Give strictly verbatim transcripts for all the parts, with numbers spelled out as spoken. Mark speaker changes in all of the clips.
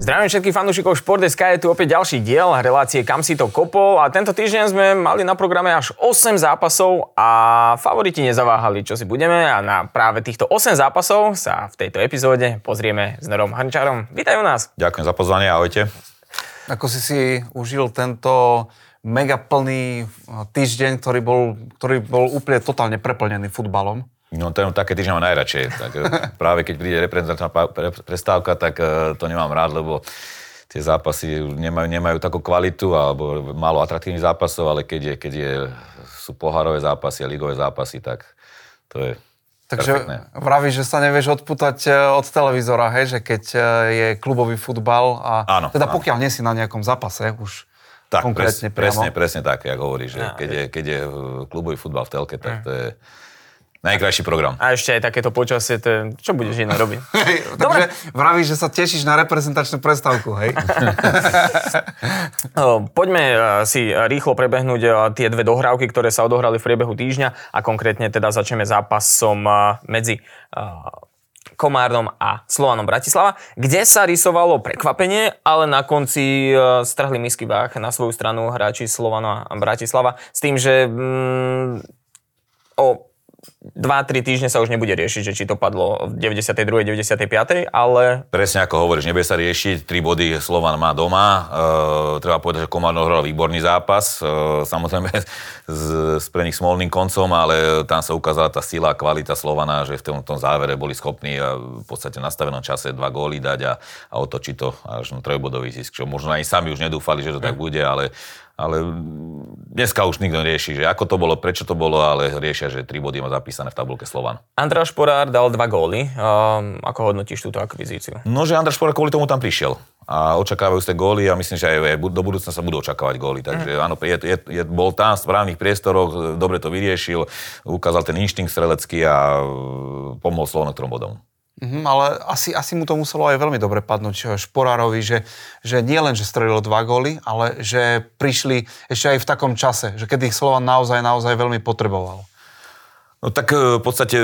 Speaker 1: Zdravím všetkých fanúšikov Šport.sk, je tu opäť ďalší diel relácie Kam si to kopol a tento týždeň sme mali na programe až osem zápasov a favoriti nezaváhali, čo si budeme a na práve týchto osem zápasov sa v tejto epizóde pozrieme s Norom Hrnčárom. Vítaj u nás.
Speaker 2: Ďakujem za pozvanie, ahojte.
Speaker 3: Ako si si užil tento mega plný týždeň, ktorý bol, ktorý bol úplne totálne preplnený futbalom?
Speaker 2: No to také týždňa mám najradšej. Tak, práve keď príde reprezentačná prestávka, tak to nemám rád, lebo tie zápasy nemajú, nemajú takú kvalitu alebo málo atraktívnych zápasov, ale keď, je, keď je, sú pohárové zápasy a ligové zápasy, tak to je
Speaker 3: Takže
Speaker 2: perfektné.
Speaker 3: vravíš, že sa nevieš odpútať od televízora, hej? Že keď je klubový futbal a
Speaker 2: áno,
Speaker 3: teda
Speaker 2: áno.
Speaker 3: pokiaľ nie si na nejakom zápase už
Speaker 2: tak,
Speaker 3: konkrétne
Speaker 2: pres, presne,
Speaker 3: priamo.
Speaker 2: presne tak, jak hovoríš, že
Speaker 1: Ja,
Speaker 2: keď, je, keď je klubový futbal v telke, tak to je najkrajší program.
Speaker 1: A ešte aj takéto počasie, to je, čo budeš iné robiť?
Speaker 3: Hej, takže vravíš, že sa tešíš na reprezentačnú prestávku, hej?
Speaker 1: Poďme si rýchlo prebehnúť tie dve dohrávky, ktoré sa odohrali v priebehu týždňa a konkrétne teda začneme zápasom medzi Komárnom a Slovanom Bratislava, kde sa rysovalo prekvapenie, ale na konci strhli misky váh na svoju stranu hráči Slovana Bratislava s tým, že mm, o dva tri týždne sa už nebude riešiť, že či to padlo v deväťdesiatej druhej deväťdesiatej piatej, ale...
Speaker 2: Presne ako hovoríš, nebude sa riešiť, tri body Slovan má doma. E, treba povedať, že Komárno hral výborný zápas, e, samozrejme s, s pre nich smolným koncom, ale tam sa ukázala tá sila a kvalita Slovana, že v tom, tom závere boli schopní v podstate v nastavenom čase dva góly dať a, a otočiť to až na trojbodový zisk, čo možno ani sami už nedúfali, že to tak bude, ale Ale dneska už nikto rieši, že ako to bolo, prečo to bolo, ale riešia, že tri body má zapísané v tabulke Slovan.
Speaker 1: András Šporár dal dva góly. Um, ako hodnotíš túto akvizíciu?
Speaker 2: No, že András Šporár kvôli tomu tam prišiel. A očakávajú ste góly a myslím, že aj do budúcna sa budú očakávať góly. Takže áno, je, je, je, bol tam v správnych priestoroch, dobre to vyriešil, ukázal ten inštinkt strelecký a pomohol Slovanu k trom bodom.
Speaker 3: Mhm, ale asi, asi mu to muselo aj veľmi dobre padnúť Šporárovi, že, že nie len, že strelilo dva góly, ale že prišli ešte aj v takom čase, že keď ich Slovan naozaj, naozaj veľmi potreboval.
Speaker 2: No tak v podstate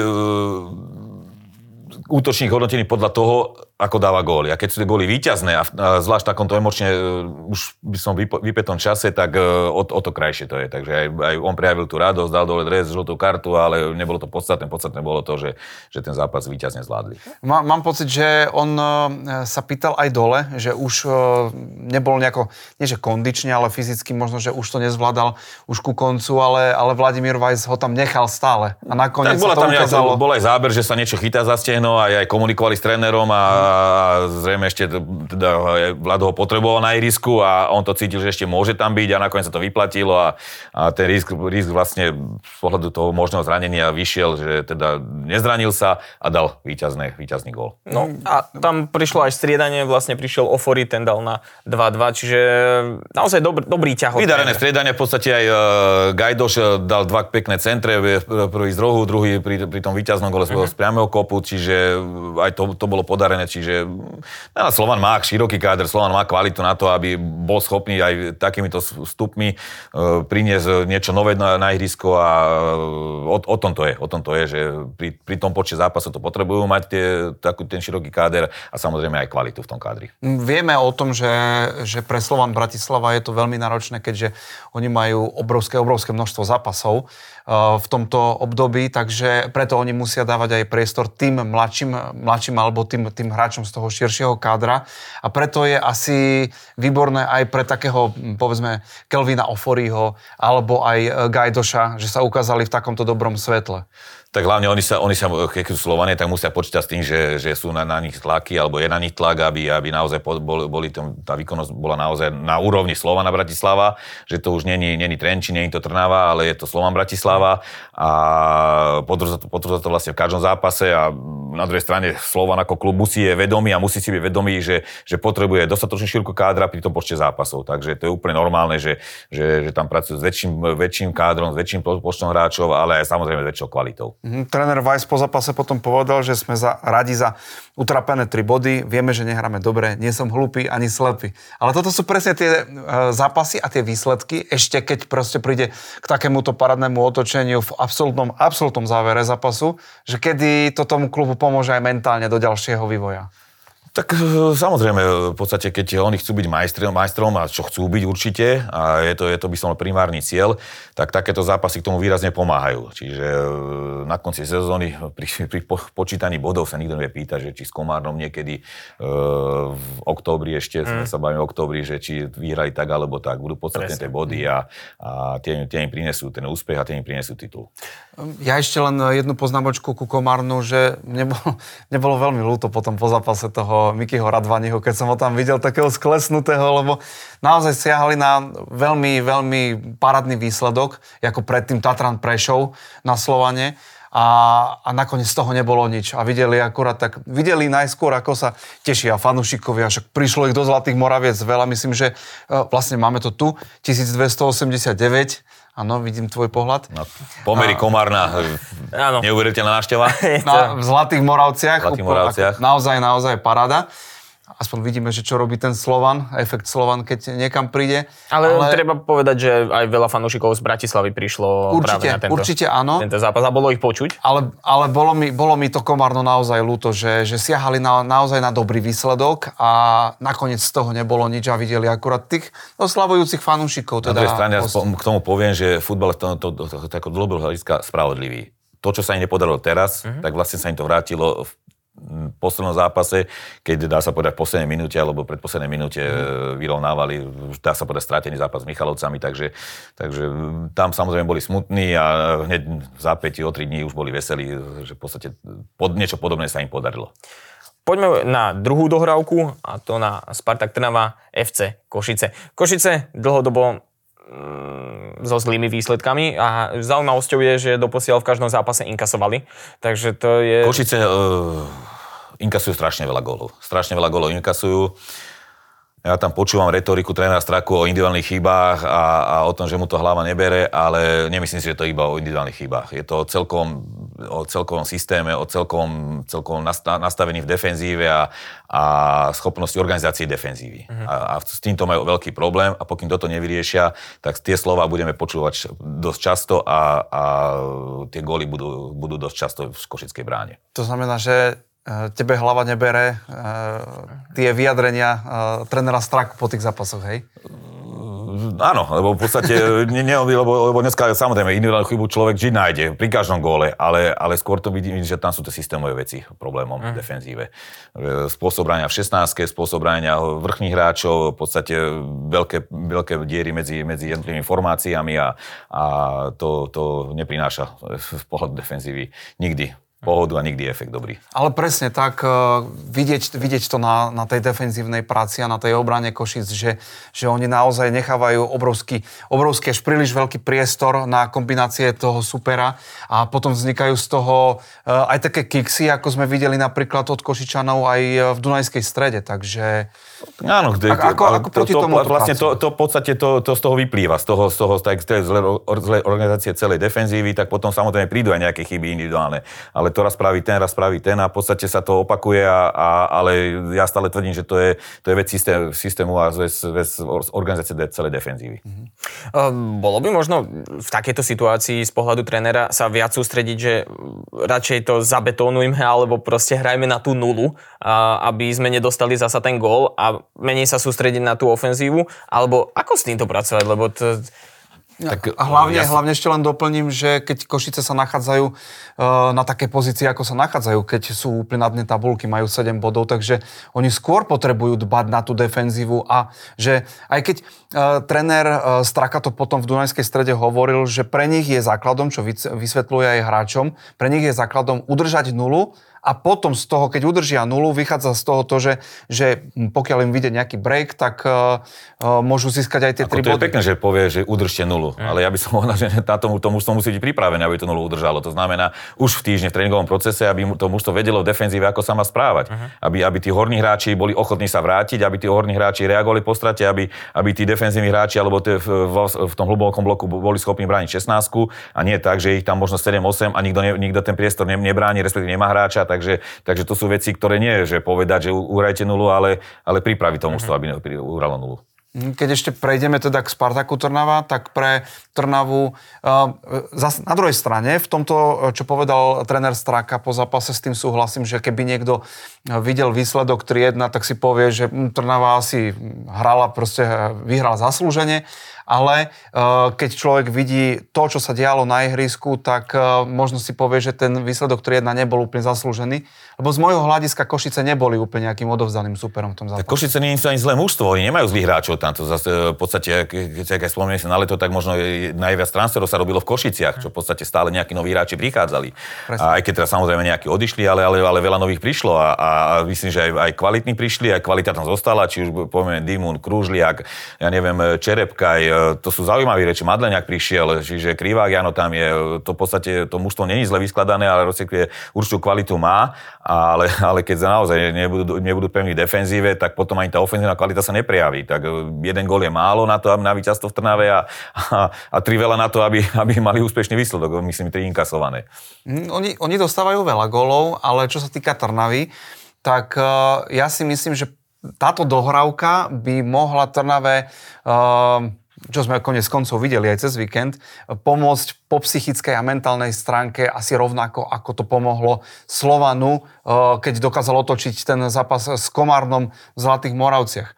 Speaker 2: útočník hodnotený podľa toho, ako dáva góly. A keď sú tie góly víťazné a zvlášť v takomto emočne už by som v vypätom čase, tak o, o to krajšie to je. Takže aj, aj on prejavil tú radosť, dal dole dres, žltú kartu, ale nebolo to podstatné. Podstatné bolo to, že, že ten zápas víťazne zvládli.
Speaker 3: Má, mám pocit, že on sa pýtal aj dole, že už nebol nejako, nie že kondične, ale fyzicky možno, že už to nezvládal už ku koncu, ale, ale Vladimír Weiss ho tam nechal stále. A nakoniec
Speaker 2: tak bola
Speaker 3: sa to
Speaker 2: tam
Speaker 3: ukázalo.
Speaker 2: Bol aj záber, že sa niečo chytá za stehno a aj komunikovali s trénerom a a zrejme ešte teda Vlado ho potreboval na ihrisku a on to cítil, že ešte môže tam byť a nakoniec sa to vyplatilo a, a ten risk, risk vlastne z pohľadu toho možného zranenia vyšiel, že teda nezranil sa a dal víťazný, víťazný gól.
Speaker 1: No a tam prišlo aj striedanie, vlastne prišiel Ofori, ten dal na dva dva, čiže naozaj dobrý, dobrý ťah.
Speaker 2: Vydarené striedanie, v podstate aj uh, Gajdoš dal dva pekné centre, prvý z rohu, druhý pri, pri tom víťaznom gole uh-huh. z priameho kopu, čiže aj to, to bolo podarené, čiže no, Slovan má široký káder, Slovan má kvalitu na to, aby bol schopný aj takýmito vstupmi uh, priniesť niečo nové na, na ihrisko a uh, o, o tom to je, o tom to je, že pri, pri tom počte zápasov to potrebujú mať tie, takú, ten široký káder a samozrejme aj kvalitu v tom kádri.
Speaker 3: Vieme o tom, že, že pre Slovan Bratislava je to veľmi náročné, keďže oni majú obrovské, obrovské množstvo zápasov uh, v tomto období, takže preto oni musia dávať aj priestor tým mladším, mladším alebo tým, tým hráčom z toho širšieho kádra a preto je asi výborné aj pre takého, povedzme, Kelvina Oforiho alebo aj Gajdoša, že sa ukázali v takomto dobrom svetle.
Speaker 2: Tak hlavne oni sa, oni sa keď sú Slovania, tak musia počítať s tým, že, že sú na, na nich tlaky, alebo je na nich tlak, aby, aby naozaj boli, boli tom, tá výkonnosť bola naozaj na úrovni Slovana Bratislava, že to už není, není Trenčín, není to Trnava, ale je to Slovan Bratislava a potvrdza to vlastne v každom zápase a na druhej strane Slovan ako klub musí je vedomý a musí si byť vedomý, že, že potrebuje dostatočne širokú kádra pri tom počte zápasov. Takže to je úplne normálne, že, že, že tam pracujú s väčším, väčším kádrom, s väčším počtom hráčov, ale aj samozrejme väčšou kvalitou.
Speaker 3: Mm, tréner Weiss po zápase potom povedal, že sme za, radi za utrapené tri body. Vieme, že nehráme dobre, nie som hlupý ani slepý. Ale toto sú presne tie e, zápasy a tie výsledky, ešte keď proste príde k takémuto parádnemu otočeniu v absolútnom, absolútnom závere zápasu, že kedy to tomu klubu pomôže aj mentálne do ďalšieho vývoja.
Speaker 2: Tak samozrejme, v podstate, keď oni chcú byť majstrom, majstrom a čo chcú byť určite, a je to, je to by som primárny cieľ, tak takéto zápasy k tomu výrazne pomáhajú. Čiže na konci sezóny pri, pri počítaní bodov sa nikto nevie pýtať, že či s Komárnom niekedy v októbri ešte, mm. sa bavíme v októbri, že či vyhrali tak alebo tak, budú podstatné tie body a, a tie, tie im prinesú ten úspech a tie im prinesú titul.
Speaker 3: Ja ešte len jednu poznámočku ku Komárnu, že nebolo, nebolo veľmi ľúto potom po zápase toho Mikyho Radvaniho, keď som ho tam videl takého sklesnutého, lebo naozaj siahali na veľmi, veľmi parádny výsledok, ako predtým Tatran Prešov na Slovane a, a nakoniec z toho nebolo nič. A videli akurát tak, videli najskôr, ako sa tešia fanúšikovia, však prišlo ich do Zlatých Moraviec veľa, myslím, že vlastne máme to tu, tisícdvestoosemdesiatdeväť. Áno, vidím tvoj pohľad.
Speaker 2: No, pomery Komárna, neuveriteľná návšteva.
Speaker 3: Na, v Zlatých Moravciach.
Speaker 2: Zlatých Moravciach.
Speaker 3: Naozaj, naozaj paráda. Aspoň vidíme, že čo robí ten Slovan, efekt Slovan, keď niekam príde.
Speaker 1: Ale, ale treba povedať, že aj veľa fanúšikov z Bratislavy prišlo
Speaker 3: určite,
Speaker 1: práve na tento,
Speaker 3: určite áno.
Speaker 1: tento zápas a bolo ich počuť.
Speaker 3: Ale, ale bolo, mi, bolo mi to Komárno naozaj ľúto, že, že siahali na, naozaj na dobrý výsledok a nakoniec z toho nebolo nič a videli akurát tých oslavujúcich fanúšikov. Teda
Speaker 2: na druhej strane ja k tomu poviem, že futbal je to, to, to, to, to ako dlhodobého hľadiska spravodlivý. To, čo sa im nepodarilo teraz, uh-huh. tak vlastne sa im to vrátilo v poslednom zápase, keď dá sa povedať v poslednej minúte alebo pred poslednej minúte mm. vyrovnávali, dá sa povedať strátený zápas s Michalovcami, takže, takže tam samozrejme boli smutní a hneď v zápäti o tri dní už boli veselí, že v podstate pod, niečo podobné sa im podarilo.
Speaker 1: Poďme na druhú dohrávku a to na Spartak Trnava ef cé Košice. Košice dlhodobo mm, so zlými výsledkami a zaujímavosťou je, že doposiaľ v každom zápase inkasovali. Takže to je...
Speaker 2: Košice uh, inkasujú strašne veľa gólov. Strašne veľa gólov inkasujú. Ja tam počúvam retoriku trénera Straku o individuálnych chybách a, a o tom, že mu to hlava nebere, ale nemyslím si, že to je iba o individuálnych chybách. Je to o celkom, o celkovom systéme, o celkovom, celkovom nastavení v defenzíve a, a schopnosti organizácie defenzívy. Uh-huh. A, a s týmto majú veľký problém a pokým toto nevyriešia, tak tie slova budeme počúvať dosť často a, a tie góly budú, budú dosť často v košickej bráne.
Speaker 3: To znamená, že tebe hlava nebere tie vyjadrenia trénera Straku po tých zápasoch, hej?
Speaker 2: Áno, lebo v podstate, ne, ne, lebo, lebo dneska samozrejme individuálnu chybu človek vždy nájde pri každom góle, ale, ale skôr to vidím, že tam sú tie systémové veci problémom mm. v defenzíve. Spôsob brania v šestnástke, spôsob brania vrchných hráčov, v podstate veľké, veľké diery medzi, medzi jednotlivými formáciami a, a to, to neprináša v pohľadu defenzívy nikdy pohodu a nikdy efekt dobrý.
Speaker 3: Ale presne tak, uh, vidieť, vidieť to na, na tej defenzívnej práci a na tej obrane Košic, že, že oni naozaj nechávajú obrovský, obrovský až príliš veľký priestor na kombinácie toho supera a potom vznikajú z toho uh, aj také kiksy, ako sme videli napríklad od Košičanov aj v Dunajskej Strede, takže...
Speaker 2: Áno,
Speaker 3: ako, ako, ako proti
Speaker 2: to,
Speaker 3: tomu
Speaker 2: to vlastne to, to v podstate to, to z toho vyplýva, z toho, z toho z tej zlej organizácie celej defenzívy, tak potom samozrejme prídu aj nejaké chyby individuálne, ale to raz spraví ten, raz spraví ten a v podstate sa to opakuje, a, a, ale ja stále tvrdím, že to je, to je vec systém, systému a vec, vec organizácie celej defenzívy. Mm-hmm.
Speaker 1: Uh, bolo by možno v takejto situácii z pohľadu trénera sa viac sústrediť, že radšej to zabetónujme alebo proste hrajme na tú nulu, uh, aby sme nedostali zasa ten gól a menej sa sústrediť na tú ofenzívu, alebo ako s týmto pracovať, lebo to...
Speaker 3: Tak, a hlavne, ja si... hlavne ešte len doplním, že keď Košice sa nachádzajú uh, na také pozícii, ako sa nachádzajú, keď sú úplne na dne tabulky, majú sedem bodov, takže oni skôr potrebujú dbať na tú defenzívu a že aj keď uh, tréner uh, Straka to potom v Dunajskej Strede hovoril, že pre nich je základom, čo vysvetľuje aj hráčom, pre nich je základom udržať nulu a potom z toho, keď udržia nulu, vychádza z toho to, že, že pokiaľ im vyjde nejaký break, tak uh, uh, môžu získať aj tie tri body.
Speaker 2: To je pekné, že povie, že udržte nulu, mm. ale ja by som povedal, že na tomu to mužstvo musí byť pripravené, aby to nulu udržalo. To znamená, už v týždni v tréningovom procese, aby to mužstvo vedelo v defenzíve, ako sa má správať. Mm. Aby, aby tí horní hráči boli ochotní sa vrátiť, aby tí horní hráči reagovali po strate, aby, aby tí defenzívni hráči alebo tie, v, v, v tom hlbokom bloku boli schopní brániť šestnástku a nie tak, že ich tam možno sedem osem a nikto, ne, nikto ten priestor ne, nebráni, respektíve nemá hráča. Takže, takže to sú veci, ktoré nie je, že povedať, že uhrajte nulu, ale, ale pripraviť to mužstvo, aby uhralo nulu.
Speaker 3: Keď ešte prejdeme teda k Spartaku Trnava, tak pre Trnavu zas na druhej strane, v tomto, čo povedal tréner Straka po zápase, s tým súhlasím, že keby niekto videl výsledok tri jedna, tak si povie, že Trnava asi hrala, proste vyhrala zaslúžene, ale keď človek vidí to, čo sa dialo na ihrisku, tak možno si povie, že ten výsledok tri jedna nebol úplne zaslúžený, lebo z môjho hľadiska Košice neboli úplne nejakým odovzdaným súperom v tom zápase.
Speaker 2: Tak Košice nie je ani zlé mužstvo, oni nemajú zlých hráčov tam. To zase v podstate, keď sa aj spomínam na leto, tak možno najviac transferov sa robilo v Košiciach, čo v podstate stále nejakí noví hráči prichádzali. Presne. A aj keď teda samozrejme nejakí odišli, ale, ale, ale veľa nových prišlo a, a myslím, že aj, aj kvalitní prišli, aj kvalita tam zostala, či už povieme Dimun, Krúžliak, ja neviem, Čerepkaj, to sú zaujímaví reči, Madleňák prišiel, čiže Krivák, Jano tam je, to v podstate to mužstvo nie je zle vyskladané, ale rozsekuje určitú kvalitu má, ale, ale keď naozaj nebudú, nebudú pevní defenzíve, tak potom ani tá ofenzívna kvalita sa neprejaví. Tak jeden gól je málo na to, aby na víťazstvo v Trnave a, a, a tri veľa na to, aby, aby mali úspešný výsledok, myslím, tri inkasované.
Speaker 3: Oni, oni dostávajú veľa gólov, ale čo sa týka Trnavy, tak uh, ja si myslím, že táto dohrávka by mohla Trnave, uh, čo sme konec koncov videli aj cez víkend, pomôcť po psychickej a mentálnej stránke asi rovnako, ako to pomohlo Slovanu, uh, keď dokázal otočiť ten zápas s Komárnom v Zlatých Moravciach.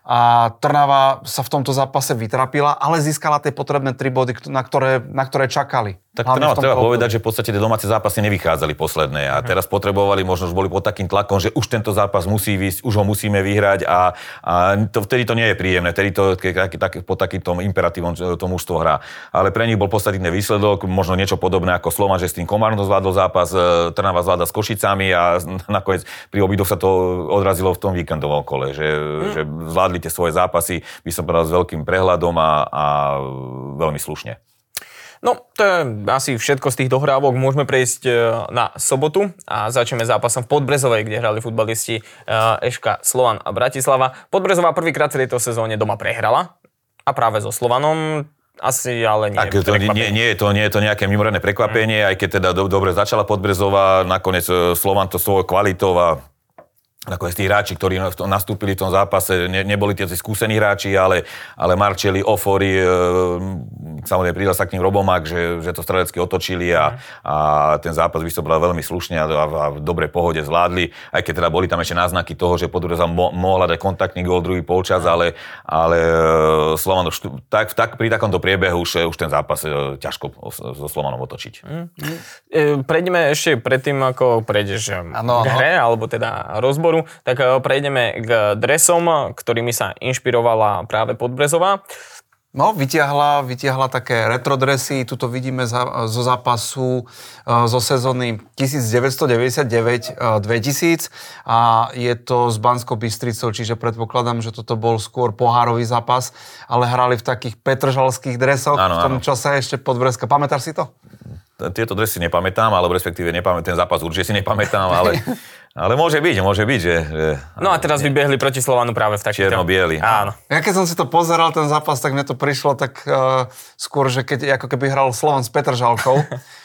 Speaker 3: A Trnava sa v tomto zápase vytrapila, ale získala tie potrebné tri body, na ktoré, na ktoré čakali.
Speaker 2: Tak Trnava treba povedať, že v podstate tie domáce zápasy nevychádzali posledné a teraz potrebovali, možno už boli pod takým tlakom, že už tento zápas musí výsť, už ho musíme vyhrať a, a to, vtedy to nie je príjemné, vtedy to tak, tak, pod takýmto imperatívom to mužstvo hrá. Ale pre nich bol podstatný výsledok, možno niečo podobné ako Slovan, že s tým Komárnom zvládol zápas, Trnava zvláda s Košicami a nakoniec pri obidvoch sa to odrazilo v tom víkendovom kole, že, hmm. že zvládli tie svoje zápasy, by som povedal, s veľkým prehľadom a, a veľmi slušne.
Speaker 1: No, to je asi všetko z tých dohrávok. Môžeme prejsť na sobotu a začneme zápasom v Podbrezovej, kde hrali futbalisti eš ká Slovan a Bratislava. Podbrezová prvýkrát v tejto sezóne doma prehrala a práve so Slovanom. Asi, ale nie.
Speaker 2: Tak to nie, nie, je to, nie je to nejaké mimoriadne prekvapenie, mm. aj keď teda do, dobre začala Podbrezová, nakoniec Slovan to svojou kvalitou a nakoniec tí hráči, ktorí nastúpili v tom zápase, ne, neboli tie skúsení hráči, ale, ale Marčeli, Ofori, e, samozrejme pridal sa k ním Robomák, že, že to strelecky otočili a, a ten zápas vysobral veľmi slušne a, a v dobrej pohode zvládli, aj keď teda boli tam ešte náznaky toho, že Podbreza mo, mohla dať kontaktný gól druhý polčas, ale, ale Slovan, tak, tak, pri takomto priebehu už, už ten zápas e, ťažko so Slovanom otočiť. Mm.
Speaker 1: E, prejdeme ešte predtým, ako prejdeš ano, k hre, ano. alebo teda rozboru, tak prejdeme k dresom, ktorými sa inšpirovala práve Podbrezová.
Speaker 3: No, vytiahla, vytiahla také retro dresy, tuto vidíme za, zo zápasu zo sezóny devätnásťstodeväťdesiatdeväť dvetisíc a je to s Banskou Bystricou, čiže predpokladám, že toto bol skôr pohárový zápas, ale hrali v takých petržalských dresoch, áno, v tom áno. čase ešte Podbrezka. Pamätáš si to?
Speaker 2: Tieto dresy nepamätám, alebo respektíve nepamätám, ten zápas určite si nepamätám, ale... Ale môže byť, môže byť, že... že
Speaker 1: no a teraz nie. Vybiehli proti Slovanu práve v takýchto...
Speaker 2: Čierno-bieli.
Speaker 1: Áno.
Speaker 3: Ja keď som si to pozeral, ten zápas, tak mne to prišlo tak uh, skôr, že keď, ako keby hral Slovan s Petržalkou,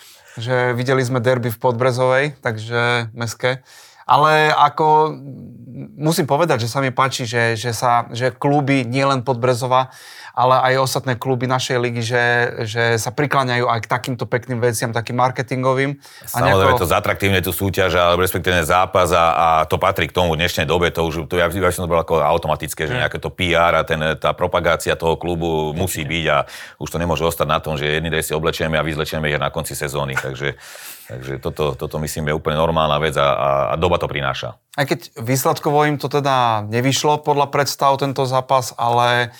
Speaker 3: že videli sme derby v Podbrezovej, takže mestské. Ale ako musím povedať, že sa mi páči, že, že, sa, že kluby, nielen Podbrezová, ale aj ostatné kluby našej ligy, že, že sa prikláňajú aj k takýmto pekným veciam, takým marketingovým.
Speaker 2: Samozrejme, nejako... to zatraktívne tú súťaž, ale respektíve zápas a, a to patrí k tomu v dnešnej dobe, to už, to ja, ja som to bol ako automatické, že nejaké to pé er a ten, tá propagácia toho klubu musí byť a už to nemôže ostať na tom, že jedný dres si oblečieme a vyzlečieme ich na konci sezóny, takže, takže toto, toto myslím je úplne normálna vec a, a, a doba to prináša.
Speaker 3: Aj keď výsledkovo im to teda nevyšlo podľa predstav tento zápas, ale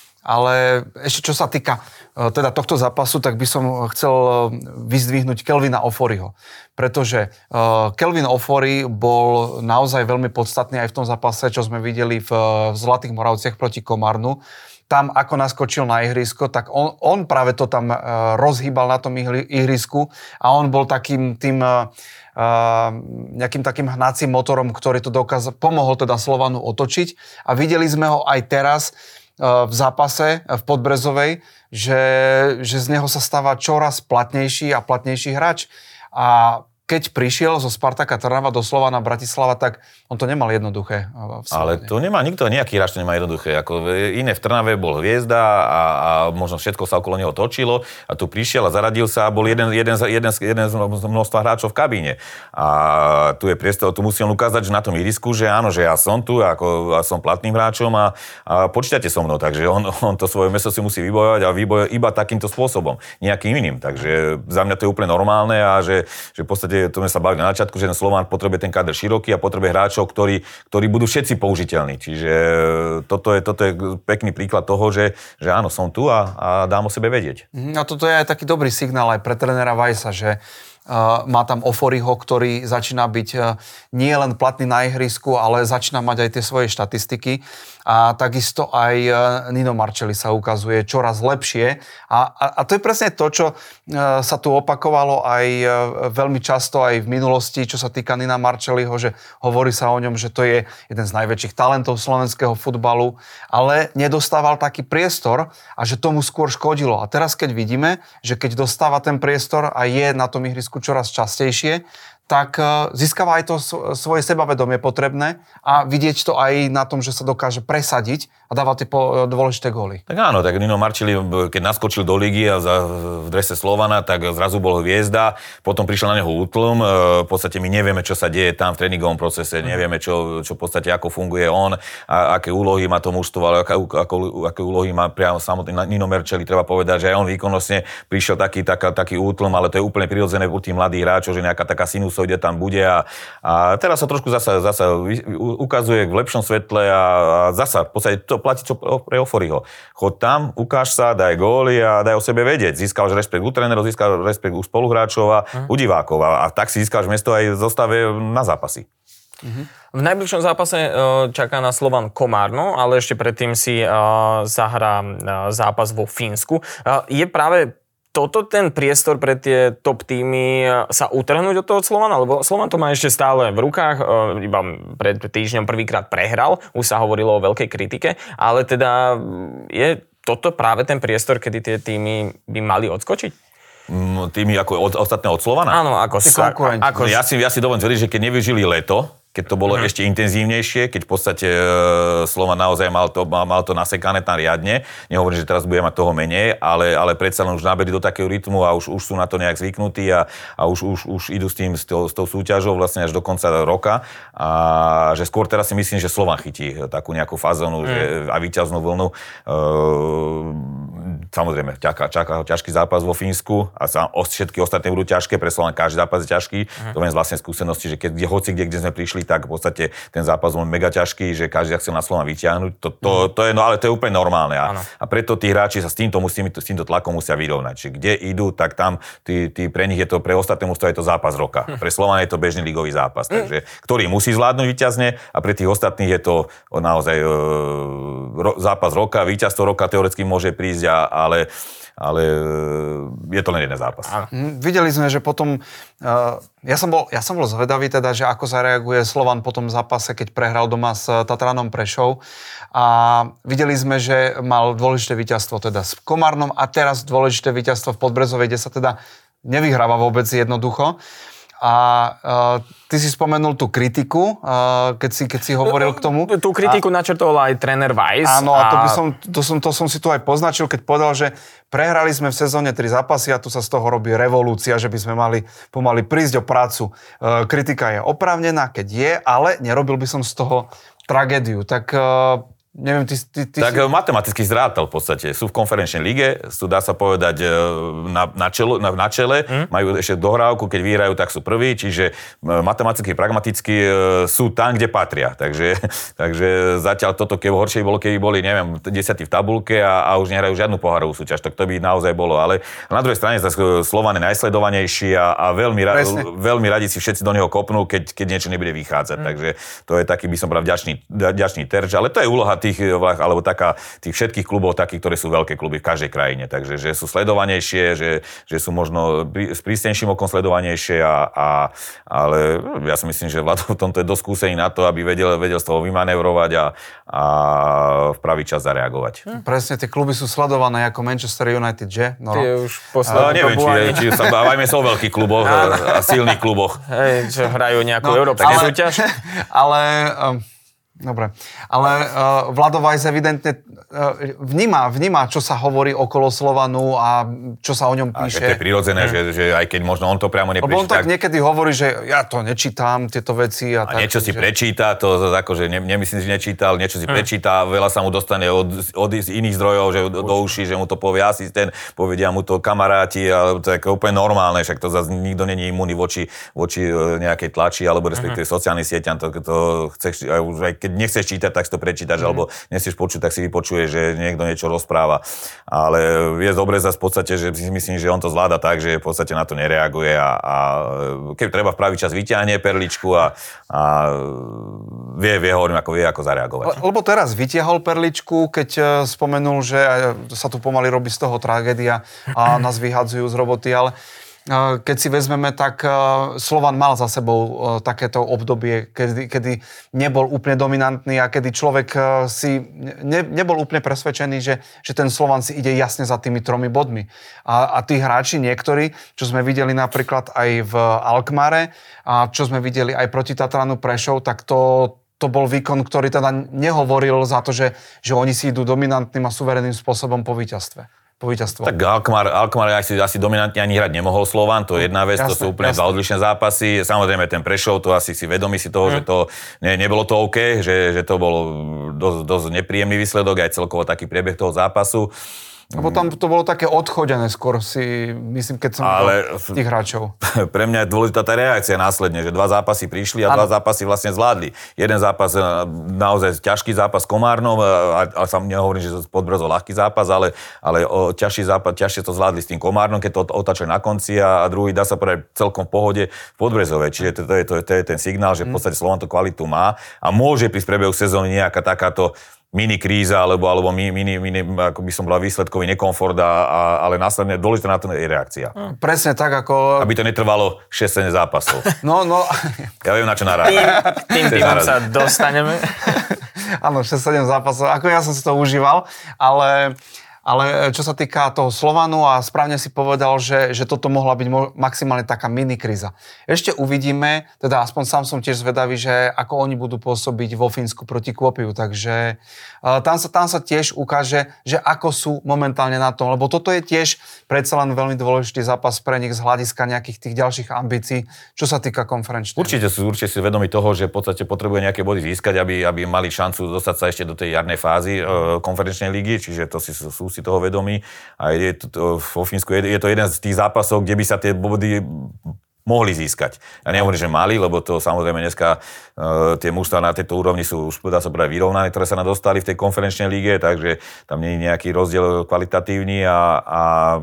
Speaker 3: Ale ešte čo sa týka teda tohto zápasu, tak by som chcel vyzdvihnúť Kelvina Oforiho. Pretože Kelvin Ofori bol naozaj veľmi podstatný aj v tom zápase, čo sme videli v, v Zlatých Moravciach proti Komárnu. Tam, ako naskočil na ihrisko, tak on, on práve to tam rozhýbal na tom ihrisku a on bol takým tým nejakým takým hnacím motorom, ktorý to dokázal, pomohol teda Slovanu otočiť. A videli sme ho aj teraz v zápase v Podbrezovej, že, že z neho sa stáva čoraz platnejší a platnejší hráč. A keď prišiel zo Spartaka Trnava do Slovana Bratislava, tak on to nemal jednoduché.
Speaker 2: Ale to nemá nikto, nejaký hráč to nemá jednoduché. Ako iné v Trnave bol hviezda a, a možno všetko sa okolo neho točilo a tu prišiel a zaradil sa a bol jeden, jeden, jeden, jeden z množstva hráčov v kabíne. A tu je priestor, tu musím ukázať, že na tom ihrisku, že áno, že ja som tu, ako, a som platným hráčom a, a počítate so mnou. Takže on, on to svoje mesto si musí vybojovať a vybojuje iba takýmto spôsobom, nejakým iným. Takže za mňa to je úplne normálne a že, že v podstate to sme sa bavili na začiatku, že ten Slovan potrebuje ten káder široký a potrebuje hráčov, ktorí, ktorí budú všetci použiteľní. Čiže toto je, toto je pekný príklad toho, že, že áno, som tu a, a dám o sebe vedieť.
Speaker 3: A toto je aj taký dobrý signál aj pre trénera Weissa, že Uh, má tam Oforiho, ktorý začína byť uh, nie len platný na ihrisku, ale začína mať aj tie svoje štatistiky. A takisto aj uh, Nino Marcelli sa ukazuje čoraz lepšie. A, a, a to je presne to, čo uh, sa tu opakovalo aj uh, veľmi často aj v minulosti, čo sa týka Nina Marcelliho, že hovorí sa o ňom, že to je jeden z najväčších talentov slovenského futbalu, ale nedostával taký priestor a že tomu skôr škodilo. A teraz, keď vidíme, že keď dostáva ten priestor a je na tom ihrisku čoraz častejšie, tak získava aj to svoje sebavedomie potrebné a vidieť to aj na tom, že sa dokáže presadiť a dáva tie dôležité góly.
Speaker 2: Tak áno, tak Nino Marcelli, keď naskočil do ligy a v drese Slovana, tak zrazu bol hviezda, potom prišiel na neho útlm, v podstate my nevieme, čo sa deje tam v tréningovom procese, nevieme, čo, čo v podstate, ako funguje on, a aké úlohy má to mužstvo, ale aké, ako, aké úlohy má priamo samotný Nino Marcelli, treba povedať, že aj on výkonnostne prišiel taký, taká, taký útlm, ale to je úplne prirodzené u tých mladých hráčov, že nejaká taká sinusóide tam bude a, a teraz sa trošku zasa, zasa ukazuje v lepšom svetle a, a zasa v podstate to platí čo pre Oforiho. Chod tam, ukáž sa, daj góly a daj o sebe vedieť. Získavaš rešpekt u trénerov, získavaš rešpekt u spoluhráčov a hm. u divákov a, a tak si získavaš miesto aj v zostave na zápasy.
Speaker 1: V najbližšom zápase čaká na Slovan Komárno, ale ešte predtým si zahrá zápas vo Fínsku. Je práve toto ten priestor pre tie top týmy sa utrhnúť od toho Slovana? Lebo Slovan to má ešte stále v rukách, iba pred týždňom prvýkrát prehral, už sa hovorilo o veľkej kritike, ale teda je toto práve ten priestor, kedy tie týmy by mali odskočiť?
Speaker 2: Týmy ako od, ostatné od Slovana?
Speaker 1: Áno, ako sa... Ako...
Speaker 2: Ja si, ja si dovolím tvrdiť, že keď nevyžili leto, keď to bolo mm. ešte intenzívnejšie, keď v podstate e, Slovan naozaj mal to, mal, mal to nasekané tam riadne. Nehovorím, že teraz bude mať toho menej, ale, ale predsa len už nabili do takého rytmu a už, už sú na to nejak zvyknutí a, a už, už, už idú s tým, s tou, s tou súťažou vlastne až do konca roka. A že skôr teraz si myslím, že Slovan chytí takú nejakú fazónu mm. že, a víťaznú vlnu. E, samozrejme, čaká, čaká ho ťažký zápas vo Fínsku a sa, všetky ostatné budú ťažké, pre Slovan každý zápas je ťažký. Mm. To viem z vlastnej skúsenosti, že keď hoci kde, kde sme prišli, tak v podstate ten zápas bol mega ťažký, že každý chcel na Slovan vyťahnuť. To, to, to je, no ale to je úplne normálne. A, a preto tí hráči sa s týmto, musí, s týmto tlakom musia vyrovnať. Čiže kde idú, tak tam tí, tí, pre nich je to, pre ostatné mužstvo je to zápas roka. Pre Slovan je to bežný ligový zápas, takže, ktorý musí zvládnuť víťazne a pre tých ostatných je to naozaj e, ro, zápas roka, víťazstvo roka teoreticky môže prísť, a, ale ale je to len jeden zápas.
Speaker 3: Mm, videli sme, že potom, uh, ja, som bol, ja som bol zvedavý teda, že ako zareaguje Slovan po tom zápase, keď prehral doma s Tatranom Prešov a videli sme, že mal dôležité víťazstvo teda s Komárnom a teraz dôležité víťazstvo v Podbrezovej, kde sa teda nevyhráva vôbec jednoducho. A uh, ty si spomenul tú kritiku, uh, keď, si, keď si hovoril k tomu.
Speaker 1: Tú kritiku a... načrtol aj tréner Weiss.
Speaker 3: Áno, a, a to, by som, to, som, to som si tu aj poznačil, keď povedal, že prehrali sme v sezóne tri zápasy a tu sa z toho robí revolúcia, že by sme mali pomaly prísť o prácu. Uh, kritika je oprávnená, keď je, ale nerobil by som z toho tragédiu. Tak... Uh, Neviem, ty, ty, ty
Speaker 2: tak
Speaker 3: si...
Speaker 2: matematicky zrátal v podstate. Sú v konferenčnej lige, sú, dá sa povedať, na, na, čelo, na, na čele, mm. majú ešte dohrávku, keď vyhrajú, tak sú prví, čiže matematicky, pragmaticky sú tam, kde patria. Takže, takže zatiaľ toto, keby horšie bolo, keby boli, neviem, desiatí v tabulke a, a už nehrajú žiadnu pohárovú súťaž, tak to by naozaj bolo. Ale na druhej strane Slovan je najsledovanejší a, a veľmi, ra, veľmi radi si všetci do neho kopnú, keď, keď niečo nebude vychádzať. Mm. Takže to je taký, by som bral, vďačný, vďačný terč, ale to je úloha tých, alebo taká, tých všetkých klubov takých, ktoré sú veľké kluby v každej krajine. Takže že sú sledovanejšie, že, že sú možno s prísnejším okom sledovanejšie, a, a, ale ja si myslím, že Vlado v tomto je dosť skúsený na to, aby vedel, vedel z toho vymanevrovať a, a v pravý čas zareagovať.
Speaker 3: Hm. Presne, tie kluby sú sledované ako Manchester United, že? No.
Speaker 1: Tie už posledné
Speaker 2: neviem, či, ani... či sa bávajme sa o veľkých kluboch a silných kluboch.
Speaker 1: Hej, čo hrajú nejakú
Speaker 3: no,
Speaker 1: európsku
Speaker 3: ale,
Speaker 1: súťaž.
Speaker 3: Ale... Um, dobre, ale uh, Vlado Weiss evidentne uh, vníma, vníma, čo sa hovorí okolo Slovanu a čo sa o ňom píše.
Speaker 2: A to je prirodzené, mm. že, že aj keď možno on to priamo nepríči.
Speaker 3: Lebo on tak, tak niekedy hovorí, že ja to nečítam, tieto veci. A,
Speaker 2: a
Speaker 3: tak,
Speaker 2: niečo si
Speaker 3: že...
Speaker 2: prečíta, to akože ne, nemyslím, že nečítal, niečo si mm. prečíta, veľa sa mu dostane od, od iných zdrojov, že do, do uší, že mu to povie asistent, povedia mu to kamaráti, ale to je úplne normálne, však to zase nikto není imúnny voči, voči nejakej tlači, alebo respektíve mm. sociálnych sieťam, to, to chceš, aj keď nechceš čítať, tak si to prečítaš, mm. alebo nechceš počuť, tak si vypočuješ, že niekto niečo rozpráva. Ale je dobre zase v podstate, že si myslím, že on to zvláda tak, že v podstate na to nereaguje a, a keď treba v pravý čas vyťahne perličku a, a vie, vie, hovorím, ako vie, ako zareagovať.
Speaker 3: Lebo teraz vytiahol perličku, keď spomenul, že sa tu pomaly robí z toho tragédia a nás vyhadzujú z roboty, ale keď si vezmeme, tak Slovan mal za sebou takéto obdobie, kedy, kedy nebol úplne dominantný a kedy človek si ne, nebol úplne presvedčený, že, že ten Slovan si ide jasne za tými tromi bodmi. A, a tí hráči niektorí, čo sme videli napríklad aj v Alkmaare a čo sme videli aj proti Tatranu Prešov, tak to to bol výkon, ktorý teda nehovoril za to, že, že oni si idú dominantným a suverénnym spôsobom po víťazstve. Po víťazstvo.
Speaker 2: Tak Alkmaar, Alkmaar asi, asi dominantne ani hrať nemohol Slovan, to je jedna vec, jasne, to sú úplne jasne. Dva odlišné zápasy. Samozrejme ten Prešov, to asi si vedomí si toho, mm. že to ne, nebolo to OK, že, že to bol dosť, dosť nepríjemný výsledok, aj celkovo taký priebeh toho zápasu.
Speaker 3: Lebo tam to bolo také odchodené skôr si, myslím, keď som
Speaker 2: ale
Speaker 3: videl tých hráčov.
Speaker 2: Pre mňa je dôležitá tá reakcia následne, že dva zápasy prišli a ano. Dva zápasy vlastne zvládli. Jeden zápas, naozaj ťažký zápas s Komárnom, ale sa nehovorím, že podbrzo ľahký zápas, ale, ale o, ťažší zápas, ťažšie to zvládli s tým Komárnom, keď to otačili na konci a, a druhý, dá sa povedať, celkom v pohode v Podbrezovej. Čiže to, to, je, to, to je ten signál, že v podstate Slovan tú kvalitu má a môže pri priebehu sezóny nejaká takáto mini kríza, alebo, alebo mini, mini, ako by som bola výsledkový nekomfort, a, a, ale následne dôležité na to je reakcia.
Speaker 3: Mm. Presne tak, ako...
Speaker 2: Aby to netrvalo šesť sedem zápasov.
Speaker 3: No, no...
Speaker 2: Ja viem, na čo narážam.
Speaker 1: Tým, tým týmom sa dostaneme.
Speaker 3: Áno, šesť sedem zápasov. Ako ja som si to užíval, ale... Ale čo sa týka toho Slovanu, a správne si povedal, že, že toto mohla byť maximálne taká mini kríza. Ešte uvidíme, teda aspoň sám som tiež zvedavý, že ako oni budú pôsobiť vo Fínsku proti Kuopiu. Takže uh, tam, sa, tam sa tiež ukáže, že ako sú momentálne na tom. Lebo toto je tiež predsa len veľmi dôležitý zápas pre nich z hľadiska nejakých tých ďalších ambícií, čo sa týka konferenčnej.
Speaker 2: Určite sú určite si vedomi toho, že v podstate potrebuje nejaké body získať, aby, aby mali šancu dostať sa ešte do tej jarnej fázy uh, konferenčnej ligy, čiže to si sú si toho vedomí. A je to, to, vo Fínsku je, je to jeden z tých zápasov, kde by sa tie body mohli získať. Ja nehovorím, že mali, lebo to samozrejme dneska uh, tie mužstvá na tejto úrovni sú už dá sa povedať vyrovnané, ktoré sa nám dostali v tej konferenčnej lige, takže tam nie je nejaký rozdiel kvalitatívny, a, a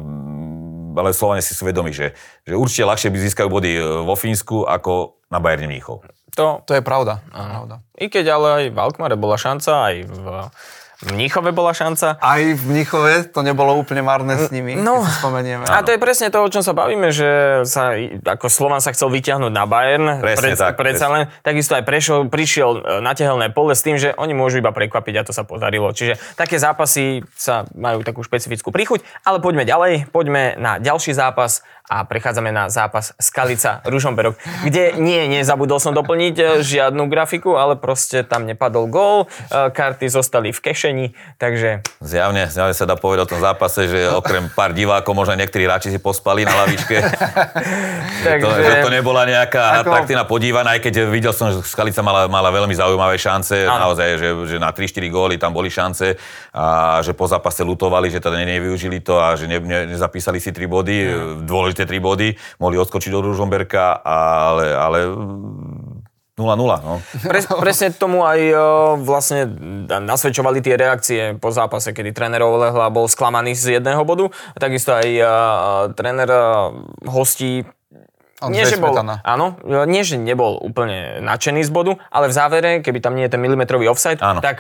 Speaker 2: ale Slovania si sú vedomí, že, že určite ľahšie by získajú body vo Fínsku ako na Bayerne Mníchov.
Speaker 3: To, to je pravda. pravda.
Speaker 1: I keď ale aj v Alkmaare bola šanca, aj v V Mníchove bola šanca.
Speaker 3: Aj v Mníchove to nebolo úplne marné s nimi, no, keď si spomenieme.
Speaker 1: A to je presne to, o čom sa bavíme, že sa, ako Slovan sa chcel vyťahnuť na Bayern.
Speaker 2: Presne pred, tak.
Speaker 1: Predsa len, takisto aj Prešov prišiel na tehelné pole s tým, že oni môžu iba prekvapiť, a to sa podarilo. Čiže také zápasy sa majú takú špecifickú príchuť. Ale poďme ďalej, poďme na ďalší zápas a prechádzame na zápas Skalica Ružomberok, kde nie, nezabudol som doplniť žiadnu grafiku, ale proste tam nepadol gól, karty zostali v kešeni, takže...
Speaker 2: Zjavne, zjavne sa dá povedať o tom zápase, že okrem pár divákov, možno niektorí hráči si pospali na lavičke. Takže... to, že to nebola nejaká ako... atraktína podívaná, aj keď videl som, že Skalica mala, mala veľmi zaujímavé šance, ano. Naozaj, že, že na tri štyri góly tam boli šance a že po zápase lutovali, že teda nevyužili to a že ne, ne, nezapísali si tri body, hmm. dôležité tri body, mohli odskočiť do Ružomberka, ale, ale nula nula. No.
Speaker 1: Pre, presne tomu aj o, vlastne nasvedčovali tie reakcie po zápase, kedy tréner Olehla bol sklamaný z jedného bodu. Takisto aj o, tréner hostí nie, že bol, áno, nie, že nebol úplne nadšený z bodu, ale v závere, keby tam nie je ten milimetrový offside, áno. tak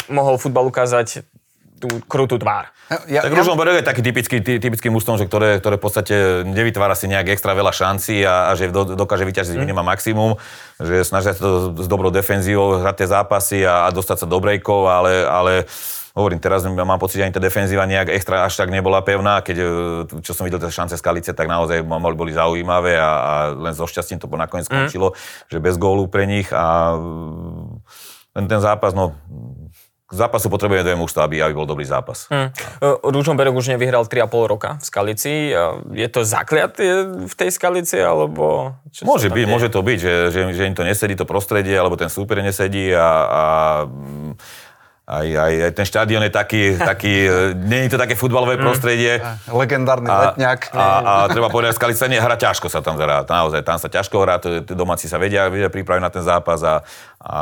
Speaker 1: mohol futbal ukázať tú krutú tvár.
Speaker 2: Ja, tak Ružomberok je taký typický, ty, typický mužstvom, že ktoré, ktoré v podstate nevytvára si nejak extra veľa šancí a, a že do, dokáže vyťažiť z minima maximum, že snažia sa to s dobrou defenzívou hrať tie zápasy a, a dostať sa do breakov, ale, ale hovorím, teraz mám pocit, že ani tá defenzíva nejak extra až tak nebola pevná, keď čo som videl tie šance Skalice, tak naozaj boli zaujímavé a, a len so šťastím to nakoniec skončilo, mm. že bez gólu pre nich a ten, ten zápas, no k zápasu potrebujeme dve mužstva, aby, aby bol dobrý zápas. Hmm.
Speaker 1: Ružomberok už nevyhral tri a pol roka v Skalici. Je to zakliaté v tej Skalici, alebo...
Speaker 2: Môže byť, môže to byť, že, že, že im to nesedí, to prostredie, alebo ten súper nesedí a, a aj, aj, aj ten štadión je taký, taký nie je to také futbalové prostredie.
Speaker 3: Mm. Legendárny
Speaker 2: a,
Speaker 3: letňak.
Speaker 2: A, a, a treba povedať, že Skalica nie hra, ťažko sa tam hrá. Naozaj, tam sa ťažko hrá, tí domáci sa vedia, vedia pripraviť na ten zápas a, a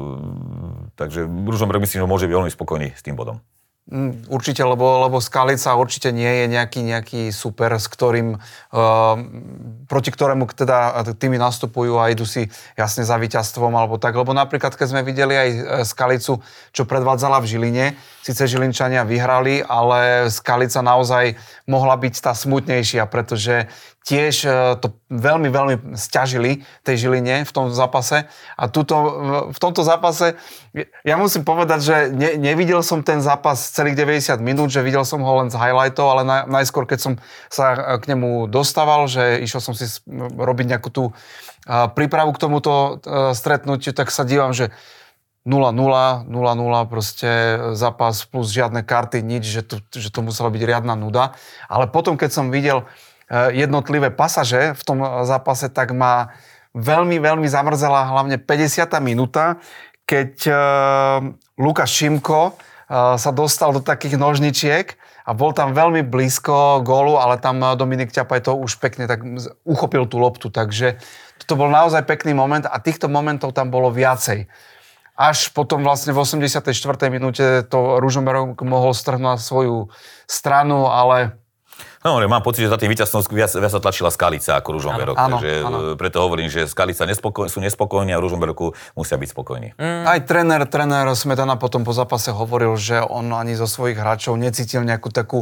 Speaker 2: takže Ružomberok myslím, že môže byť veľmi spokojný s tým bodom.
Speaker 3: Určite, lebo, lebo Skalica určite nie je nejaký, nejaký super, s ktorým, uh, proti ktorému teda týmy nastupujú a idú si jasne za víťazstvom alebo tak. Lebo napríklad, keď sme videli aj Skalicu, čo predvádzala v Žiline, síce Žilinčania vyhrali, ale Skalica naozaj mohla byť tá smutnejšia, pretože tiež to veľmi, veľmi sťažili tej Žiline v tom zápase. A tuto, v tomto zápase, ja musím povedať, že ne, nevidel som ten zápas celých deväťdesiat minút, že videl som ho len z highlightov, ale na, najskôr, keď som sa k nemu dostával, že išiel som si robiť nejakú tú prípravu k tomuto stretnutiu, tak sa dívam, že nula nula, nula nula, proste zápas plus žiadne karty, nič, že to, že to musela byť riadna nuda. Ale potom, keď som videl jednotlivé pasaže v tom zápase, tak ma veľmi, veľmi zamrzela hlavne päťdesiata minúta, keď uh, Lukáš Šimko uh, sa dostal do takých nožničiek a bol tam veľmi blízko gólu, ale tam Dominik Ťapaj to už pekne tak uchopil tú loptu, takže to bol naozaj pekný moment a týchto momentov tam bolo viacej. Až potom vlastne v osemdesiatej štvrtej minúte to Ružomberok mohol strhnúť na svoju stranu, ale
Speaker 2: No, mám pocit, že za tým víťazstvom viac, viac tlačila Skalica ako Ružomberok.
Speaker 3: Áno,
Speaker 2: takže
Speaker 3: áno.
Speaker 2: Preto hovorím, že Skalica nespokoj, sú nespokojní a Ružomberku musia byť spokojní.
Speaker 3: Mm. Aj tréner, tréner Smetana potom po zápase hovoril, že on ani zo svojich hráčov necítil nejakú takú,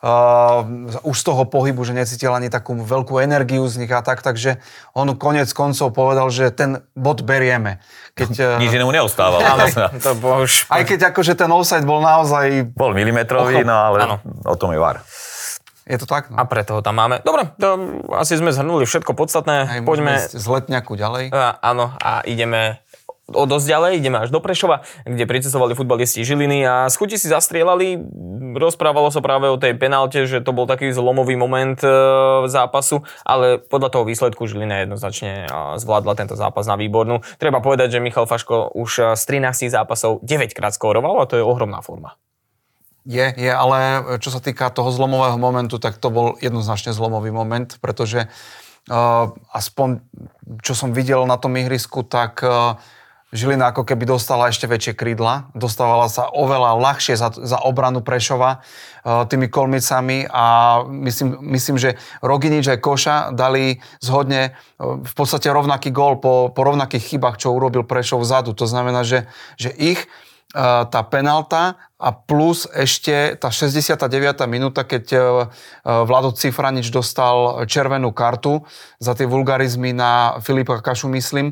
Speaker 3: uh, už z toho pohybu, že necítil ani takú veľkú energiu z nich a tak, takže on konec koncov povedal, že ten bod berieme. Keď, uh...
Speaker 2: Nič inému neostával.
Speaker 1: to bolo už...
Speaker 3: Aj keď akože ten offside bol naozaj...
Speaker 2: Bol milimetrový, no ale ano. O tom je var.
Speaker 3: Je to tak? No.
Speaker 1: A preto ho tam máme. Dobre, to, asi sme zhrnuli všetko podstatné.
Speaker 3: Aj
Speaker 1: poďme
Speaker 3: z Letňaku ďalej.
Speaker 1: A, áno, a ideme o dosť ďalej, ideme až do Prešova, kde pricestovali futbalisti Žiliny a z chuti si zastrieľali. Rozprávalo sa práve o tej penálte, že to bol taký zlomový moment e, zápasu, ale podľa toho výsledku Žilina jednoznačne e, zvládla tento zápas na výbornú. Treba povedať, že Michal Faško už z trinástich zápasov deväťkrát skóroval a to je ohromná forma.
Speaker 3: Je, je, ale čo sa týka toho zlomového momentu, tak to bol jednoznačne zlomový moment, pretože uh, aspoň, čo som videl na tom ihrisku, tak uh, Žilina ako keby dostala ešte väčšie krídla, dostávala sa oveľa ľahšie za, za obranu Prešova uh, tými kolmicami a myslím, myslím, že Roginič aj Koša dali zhodne uh, v podstate rovnaký gól po, po rovnakých chybách, čo urobil Prešov vzadu. To znamená, že, že ich tá penálta a plus ešte tá šesťdesiata deviata minúta, keď Vlado Cifranič dostal červenú kartu za tie vulgarizmy na Filipa Kašu, myslím,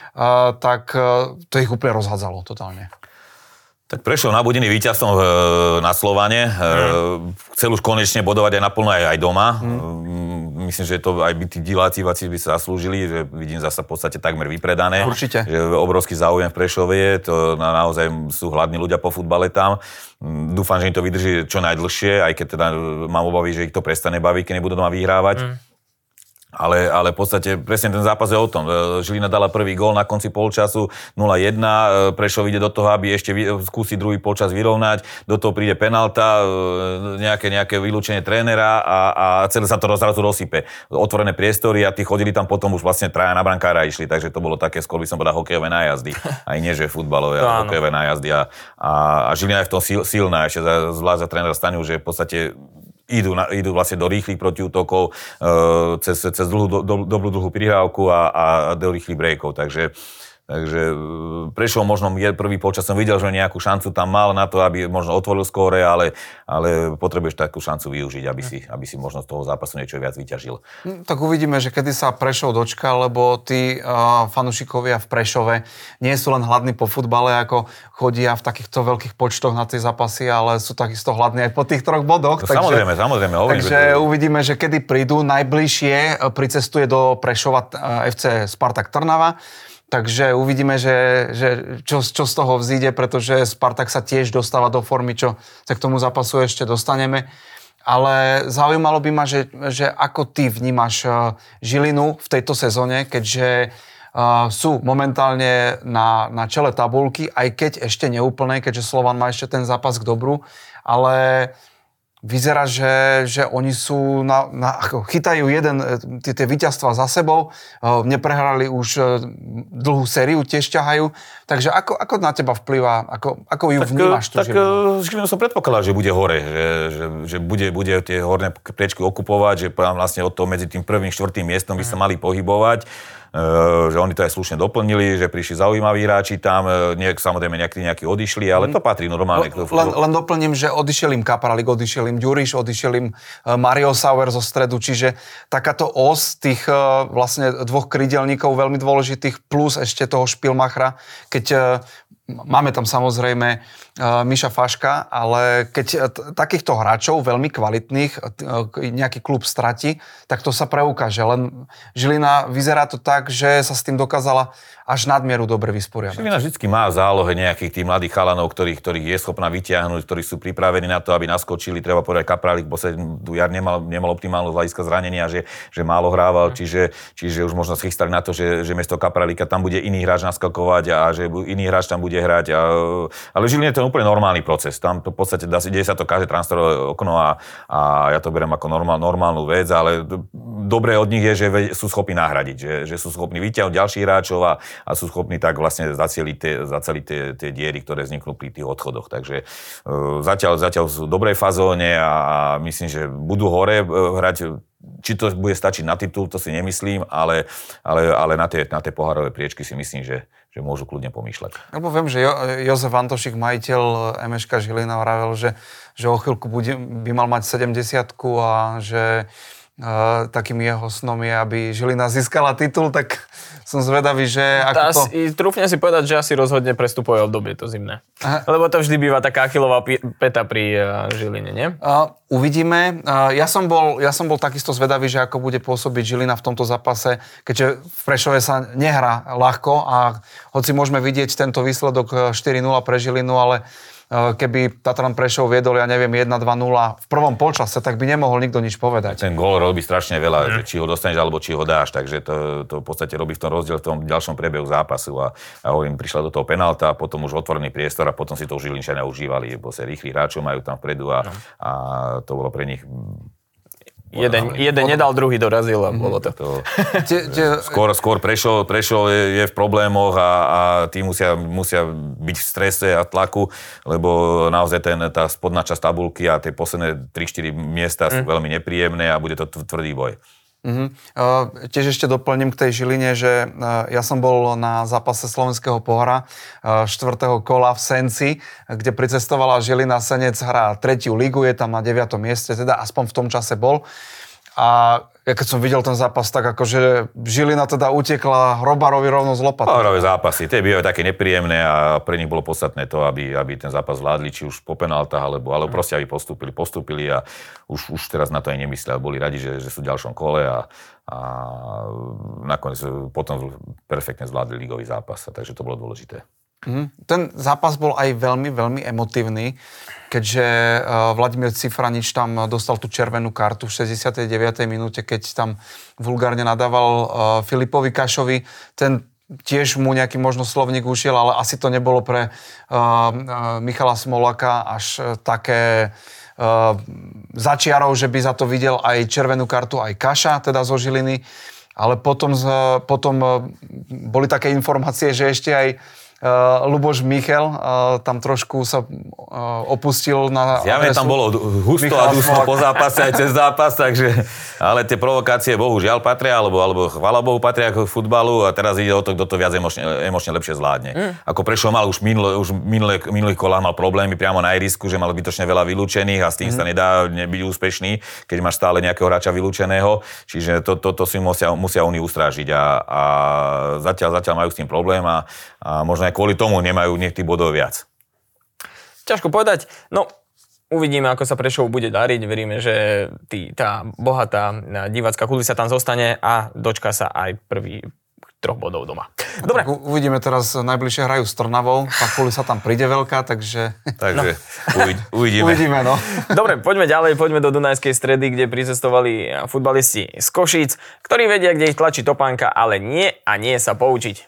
Speaker 3: tak to ich úplne rozhádzalo totálne.
Speaker 2: Tak Prešov nabudený víťazstvom na Slovane. Mm. Chcel už konečne bodovať aj naplno aj, aj doma. Mm. Myslím, že to aj by tí diváci by sa zaslúžili, že vidím zasa v podstate takmer vypredané.
Speaker 3: Určite.
Speaker 2: Že obrovský záujem v Prešove je, to naozaj sú hladní ľudia po futbale tam. Dúfam, že im to vydrží čo najdlhšie, aj keď teda mám obavy, že ich to prestane baviť, keď nebudú doma vyhrávať. Mm. Ale, ale v podstate presne ten zápas je o tom. Žilina dala prvý gól na konci polčasu nula jedna, Prešov ide do toho, aby ešte skúsi druhý polčas vyrovnať, do toho príde penálta, nejaké, nejaké vylúčenie trénera a, a celé sa to zrazu rozsype. Otvorené priestory a tí chodili tam potom už vlastne traja na brankára išli, takže to bolo také, skôr by som povedal, hokejové nájazdy. Aj nie, že futbalové, ale hokejové nájazdy. A, a, a Žilina je v tom sil, silná, ešte zvlášť za trénera Staňu, že v podstate Idú, na, idú vlastne do rýchlych protiútokov, e, cez, cez dlhú, do, do, dobrú dlhú prihrávku a, a do rýchlych breakov. Takže Takže Prešov možno prvý polčas som videl, že nejakú šancu tam mal na to, aby možno otvoril skóre, ale, ale potrebuješ takú šancu využiť, aby si, aby si možno z toho zápasu niečo viac vyťažil.
Speaker 3: No, tak uvidíme, že kedy sa Prešov dočka, lebo tí uh, fanúšikovia v Prešove nie sú len hladní po futbale, ako chodia v takýchto veľkých počtoch na tie zápasy, ale sú takisto hladní aj po tých troch bodoch.
Speaker 2: No, takže, samozrejme, samozrejme. Hovorím,
Speaker 3: takže
Speaker 2: to...
Speaker 3: uvidíme, že kedy prídu. Najbližšie pricestuje do Prešova ef cé Spartak Trnava. Takže uvidíme, že, že čo, čo z toho vzíde, pretože Spartak sa tiež dostáva do formy, čo sa k tomu zápasu ešte dostaneme. Ale zaujímalo by ma, že, že ako ty vnímaš Žilinu v tejto sezóne, keďže uh, sú momentálne na, na čele tabuľky, aj keď ešte neúplnej, keďže Slovan má ešte ten zápas k dobru, ale vyzerá, že, že oni sú na, na, ako chytajú jeden, tie, tie víťazstvá za sebou, neprehrali už dlhú sériu, tiež ťahajú. Takže ako, ako na teba vplyvá, ako, ako ju tak, vnímaš tú
Speaker 2: tak,
Speaker 3: Žilinu?
Speaker 2: Tak Žilinu som predpokladal, že bude hore, že, že, že bude, bude tie horné priečky okupovať, že vlastne od toho medzi tým prvým štvrtým miestom by sa mali pohybovať. Uh, že oni to aj slušne doplnili, že prišli zaujímaví hráči tam, niek, samozrejme nejakí, nejakí odišli, ale to patrí normálne.
Speaker 3: L- len, len doplním, že odišiel im Kapralík, odišiel im Ďuriš, odišiel im Mario Sauer zo stredu, čiže takáto os tých uh, vlastne dvoch krydelníkov veľmi dôležitých, plus ešte toho Špilmachra, keď uh, máme tam samozrejme uh, Miša Faška, ale keď uh, t- takýchto hráčov, veľmi kvalitných, uh, nejaký klub stratí, tak to sa preukáže. Len Žilina vyzerá to tak, že sa s tým dokázala až nadmieru dobre vysporiadať.
Speaker 2: Žilina vždycky má v zálohe nejakých tých mladých chalanov, ktorých, ktorých je schopná vytiahnuť, ktorí sú pripravení na to, aby naskočili. Treba povedať, Kapralík, bo sa jar nemal, nemal optimálnu z hľadiska zranenia, že, že málo hrával, čiže, čiže už možno schystali na to, že, že miesto Kapralíka tam bude iný hráč naskakovať a že iný hráč tam bude hrať. A, ale v Žiline je to úplne normálny proces. Tam v podstate dá, deje sa to každé transferové okno a, a ja to beriem ako normál, normálnu vec, ale dobré od nich je, že sú schopní nahradiť, že, že sú schopní vyťahnuť ďalších hráčov a, a sú schopní tak vlastne zacieliť tie, zacieliť tie, tie diery, ktoré vzniknú pri tých odchodoch. Takže uh, zatiaľ, zatiaľ sú v dobrej fazóne a, a myslím, že budú hore uh, hrať. Či to bude stačiť na titul, to si nemyslím, ale, ale, ale na, tie, na tie pohárové priečky si myslím, že, že môžu kľudne pomýšľať.
Speaker 3: Lebo viem, že jo, Jozef Antošik, majiteľ em eš ká Žilina, vravel, že, že o chvíľku bude, by mal mať sedemdesiatku a že uh, takým jeho snom je, aby Žilina získala titul, tak som zvedavý, že ako to...
Speaker 1: Asi, trúfne si povedať, že asi rozhodne prestupové obdobie to zimné. Aha. Lebo to vždy býva taká Achillová päta pri uh, Žiline, nie?
Speaker 3: Uh, uvidíme. Uh, ja, som bol, ja som bol takisto zvedavý, že ako bude pôsobiť Žilina v tomto zápase, keďže v Prešove sa nehrá ľahko a hoci môžeme vidieť tento výsledok štyri nula pre Žilinu, ale keby Tatran Prešov viedol, ja neviem, jeden dva nula v prvom polčase, tak by nemohol nikto nič povedať.
Speaker 2: Ten gól robí strašne veľa, mm. či ho dostaneš, alebo či ho dáš, takže to, to v podstate robí v tom rozdiel v tom ďalšom priebehu zápasu a, a hovorím, prišla do toho penálta, potom už otvorený priestor a potom si to už Žilinčania užívali, bo sa rýchli hráčov majú tam vpredu a, mm. a to bolo pre nich...
Speaker 1: Jeden, jeden nedal, druhý dorazil a bolo to. to
Speaker 2: skôr skôr Prešov, Prešov je, je v problémoch a, a tí musia, musia byť v strese a tlaku, lebo naozaj ten, tá spodná časť tabulky a tie posledné tri štyri miesta sú mm. veľmi nepríjemné a bude to tvrdý boj.
Speaker 3: Uh-huh. Uh, tiež ešte doplním k tej Žiline, že uh, ja som bol na zápase slovenského pohára uh, štvrtého kola v Senci, kde pricestovala Žilina. Senec hrá tretiu ligu, je tam na deviatom mieste, teda aspoň v tom čase bol. A ja keď som videl ten zápas, tak akože Žilina teda utekla Hrobarovi rovno z lopaty.
Speaker 2: Hrobarové zápasy, tie bývajú také nepríjemné a pre nich bolo podstatné to, aby, aby ten zápas zvládli, či už po penáltach, alebo, alebo proste aby postúpili, postúpili a už, už teraz na to aj nemysleli. Boli radi, že, že sú v ďalšom kole a, a nakoniec potom perfektne zvládli ligový zápas, takže to bolo dôležité.
Speaker 3: Mm. Ten zápas bol aj veľmi, veľmi emotívny, keďže uh, Vladimír Cifranič tam dostal tú červenú kartu v šesťdesiatej deviatej minúte, keď tam vulgárne nadával uh, Filipovi Kašovi. Ten tiež mu nejaký možno slovník ušiel, ale asi to nebolo pre uh, uh, Michala Smolaka až uh, také uh, začiarov, že by za to videl aj červenú kartu aj Kaša, teda zo Žiliny. Ale potom, z, potom uh, boli také informácie, že ešte aj uh, Luboš Michel uh, tam trošku sa uh, opustil na
Speaker 2: Zjavne tam bolo husto a dusno po zápase aj cez zápas, takže, ale tie provokácie bohužiaľ patria, alebo, alebo chvála Bohu patria ako k futbalu a teraz ide o to, kto to viac emočne, emočne lepšie zvládne. Mm. Ako Prešov mal už, minule, už minulé, minulých kolách mal problémy priamo na ihrisku, že mal bytočne veľa vylúčených a s tým mm. sa nedá byť úspešný, keď máš stále nejakého hráča vylúčeného, čiže toto to, to si musia, musia oni ustrážiť a, a zatiaľ, zatiaľ majú s tým problém a, a možno aj kvôli tomu nemajú nech tých bodov viac.
Speaker 1: Ťažko povedať, no uvidíme, ako sa Prešovu bude dariť, veríme, že tý, tá bohatá divácka kulisa tam zostane a dočká sa aj prvý troch bodov doma. Dobre.
Speaker 3: U, uvidíme teraz, najbližšie hrajú s Trnavou, tá kulisa tam príde veľká, takže...
Speaker 2: Takže no. uvidíme.
Speaker 3: Uvidíme, no.
Speaker 1: Dobre, poďme ďalej, poďme do Dunajskej Stredy, kde pricestovali futbalisti z Košíc, ktorí vedia, kde ich tlačí topánka, ale nie a nie sa poučiť.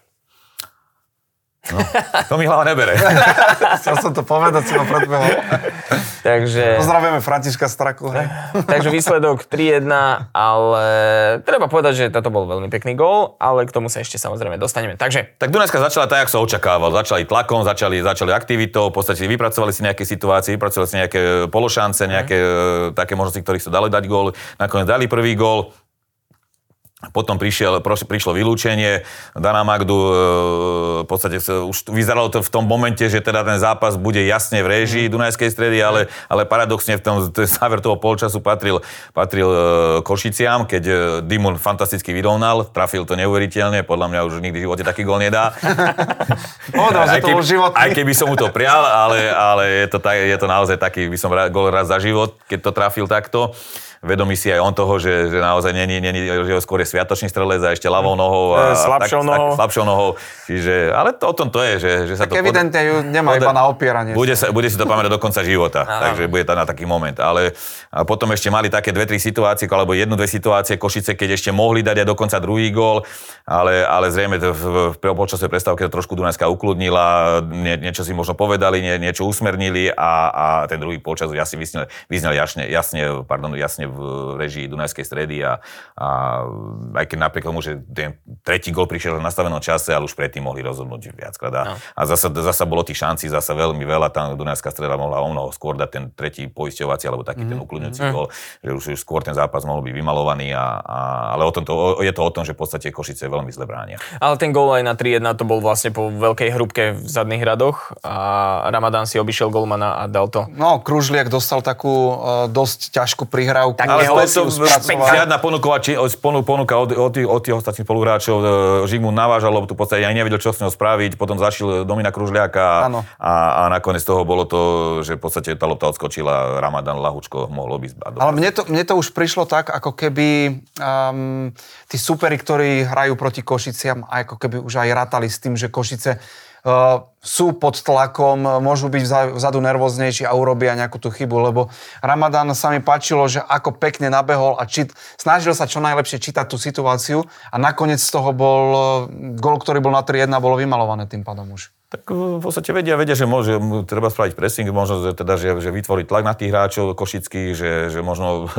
Speaker 2: No, to mi hlava nebere.
Speaker 3: Chcel som to povedať, si ma predbehol.
Speaker 1: Takže...
Speaker 3: Pozdravujeme Františka Straku. Hej.
Speaker 1: Takže výsledok tri jedna, ale treba povedať, že toto bol veľmi pekný gól, ale k tomu sa ešte samozrejme dostaneme. Takže...
Speaker 2: Tak Dunajská začala tak, ako sa očakával. Začali tlakom, začali, začali aktivitou, v podstate vypracovali si nejaké situácie, vypracovali si nejaké pološance, nejaké mm. také možnosti, ktorých sa dali dať gól. Nakoniec dali prvý gól. Potom prišiel, prišlo vylúčenie, Dana Magdu, v podstate už vyzeralo to v tom momente, že teda ten zápas bude jasne v réžii Dunajskej Stredy, ale, ale paradoxne v tom záver toho polčasu patril, patril Košiciam, keď Dimun fantasticky vyrovnal, trafil to neuveriteľne, podľa mňa už nikdy v živote taký gól nedá.
Speaker 3: aj,
Speaker 2: keby,
Speaker 3: životný.
Speaker 2: aj keby som mu to prial, ale, ale je, to, je to naozaj taký, by som gól raz za život, keď to trafil takto. Vedomí si aj on toho, že, že naozaj nie, nie, nie, že skôr je sviatočný strelec a ešte ľavou nohou a
Speaker 1: slabšou
Speaker 2: tak,
Speaker 1: nohou.
Speaker 2: Tak, slabšou nohou. Čiže, ale to, o tom to je, že, že sa
Speaker 3: tak
Speaker 2: to...
Speaker 3: evidentne ju nemá pod... iba na opieranie.
Speaker 2: Bude, sa, bude si to pamätať do konca života, Aha. takže bude tam na taký moment. Ale a potom ešte mali také dve, tri situácie, alebo jednu, dve situácie Košice, keď ešte mohli dať aj dokonca druhý gól, ale, ale zrejme to v, v počasovej prestávke to trošku Dunajská ukludnila, nie, niečo si možno povedali, nie, niečo usmernili a, a ten druhý polčas jasne vyznel, vyznel jasne, jasne, pardon, jasne v režii Dunajskej Stredy a, a aj keď napriek tomu, že ten tretí gól prišiel v nastavenom čase, ale už predtým mohli rozhodnúť viackrát. A, no. a zasa, zasa bolo tých šancí zasa veľmi veľa, tam Dunajská Streda mohla o mnoho skôr dať ten tretí poisťovací alebo taký mm. ten ukludňujúci mm. gól, že už, už skôr ten zápas mohol byť vymalovaný, a, a, ale o tom to, o, je to o tom, že v podstate Košice veľmi zle bránia.
Speaker 1: Ale ten gól aj na tri jedna to bol vlastne po veľkej hrubke v zadných radoch a Ramadán si obišiel golmana a dal to.
Speaker 3: No, Kružliak dostal takú uh, dosť ťažkú prihrávku.
Speaker 2: Tak ale to žiadna ponuka, či, ponuka od, od, tých, od tých ostatných spoluhráčov. Žigmund navážal loptu, v podstate ani nevedel, čo s ňou spraviť. Potom zašil Domina Kružliaka a, a, a nakoniec toho bolo to, že v podstate tá lopta odskočila, Ramadán Lahučko mohol obísť.
Speaker 3: Ale mne to, mne to už prišlo tak, ako keby um, tí superi, ktorí hrajú proti Košiciam, ako keby už aj rátali s tým, že Košice Uh, sú pod tlakom, môžu byť vzadu nervóznejší a urobia nejakú tú chybu, lebo Ramadán sa mi páčilo, že ako pekne nabehol a čit, snažil sa čo najlepšie čítať tú situáciu a nakoniec z toho bol gól, ktorý bol na tri jedna, bolo vymalované tým pádom už.
Speaker 2: Tak v podstate vedia, vedia, že môže, treba spraviť pressing, možno teda, že, že vytvoriť tlak na tých hráčov košických, že, že možno...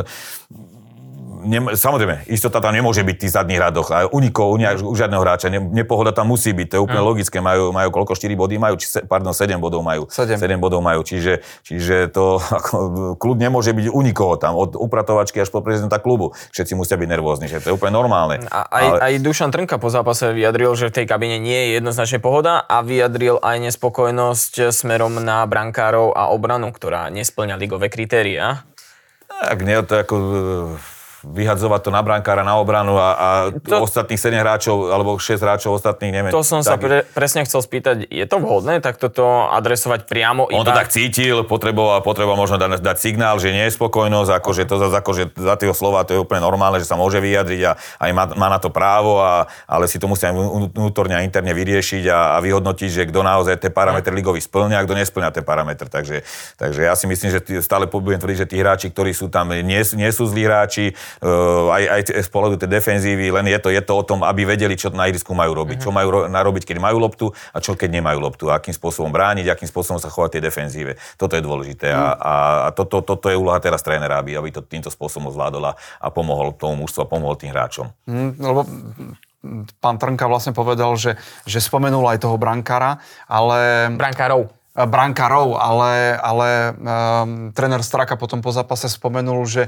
Speaker 2: Nem, samozrejme, istota tam nemôže byť v tých zadných radoch. A unikov, u žiadneho hráča, ne, nepohoda tam musí byť. To je úplne mm. logické. Majú, majú koľko? štyri body majú? Či, pardon, sedem bodov majú. sedem bodov majú. Čiže, čiže to ako, kľud nemôže byť u nikoho tam. Od upratovačky až po prezidenta klubu. Všetci musia byť nervózni. Že to je úplne normálne.
Speaker 1: A aj, Ale... aj Dušan Trnka po zápase vyjadril, že v tej kabine nie je jednoznačne pohoda a vyjadril aj nespokojnosť smerom na brankárov a obranu, ktorá nespĺňa ligové kritériá.
Speaker 2: Tak nie, to ako... vyhadzovať to na brankára, na obranu a, a to, ostatných sedem hráčov alebo šesť hráčov ostatných, neviem.
Speaker 1: To som sa pre, presne chcel spýtať, je to vhodné tak toto adresovať priamo
Speaker 2: On
Speaker 1: iba...
Speaker 2: to tak cítil, potreboval, potreboval možno dať, dať signál, že nie je spokojnosť, akože to zase akože za tie slova to je úplne normálne, že sa môže vyjadriť a aj má, má na to právo, a, ale si to musí aj vnútorne a interne vyriešiť a, a vyhodnotiť, že kto naozaj tie parametre ligový spĺňa a kto nespĺňa tie parametre. Takže, takže ja si myslím, že tí, stále budem tvrdiť, že tí hráči, ktorí sú tam, nie, nie sú zlí hráči, Uh, aj, aj z pohľadu tej defenzívy, len je to, je to o tom, aby vedeli, čo na ihrisku majú robiť. Uh-huh. Čo majú ro- narobiť, keď majú loptu a čo keď nemajú loptu. A akým spôsobom brániť, akým spôsobom sa chovať tej defenzíve. Toto je dôležité. Uh-huh. A, a toto, toto je úloha teraz trénera, aby, aby to týmto spôsobom zvládol a pomohol tomu mužstvu a pomohol tým hráčom.
Speaker 3: Uh-huh. Lebo pán Trnka vlastne povedal, že, že spomenul aj toho brankára, ale...
Speaker 1: Brankárov.
Speaker 3: Brankárov, ale, ale um, tréner Straka potom po zápase spomenul, že,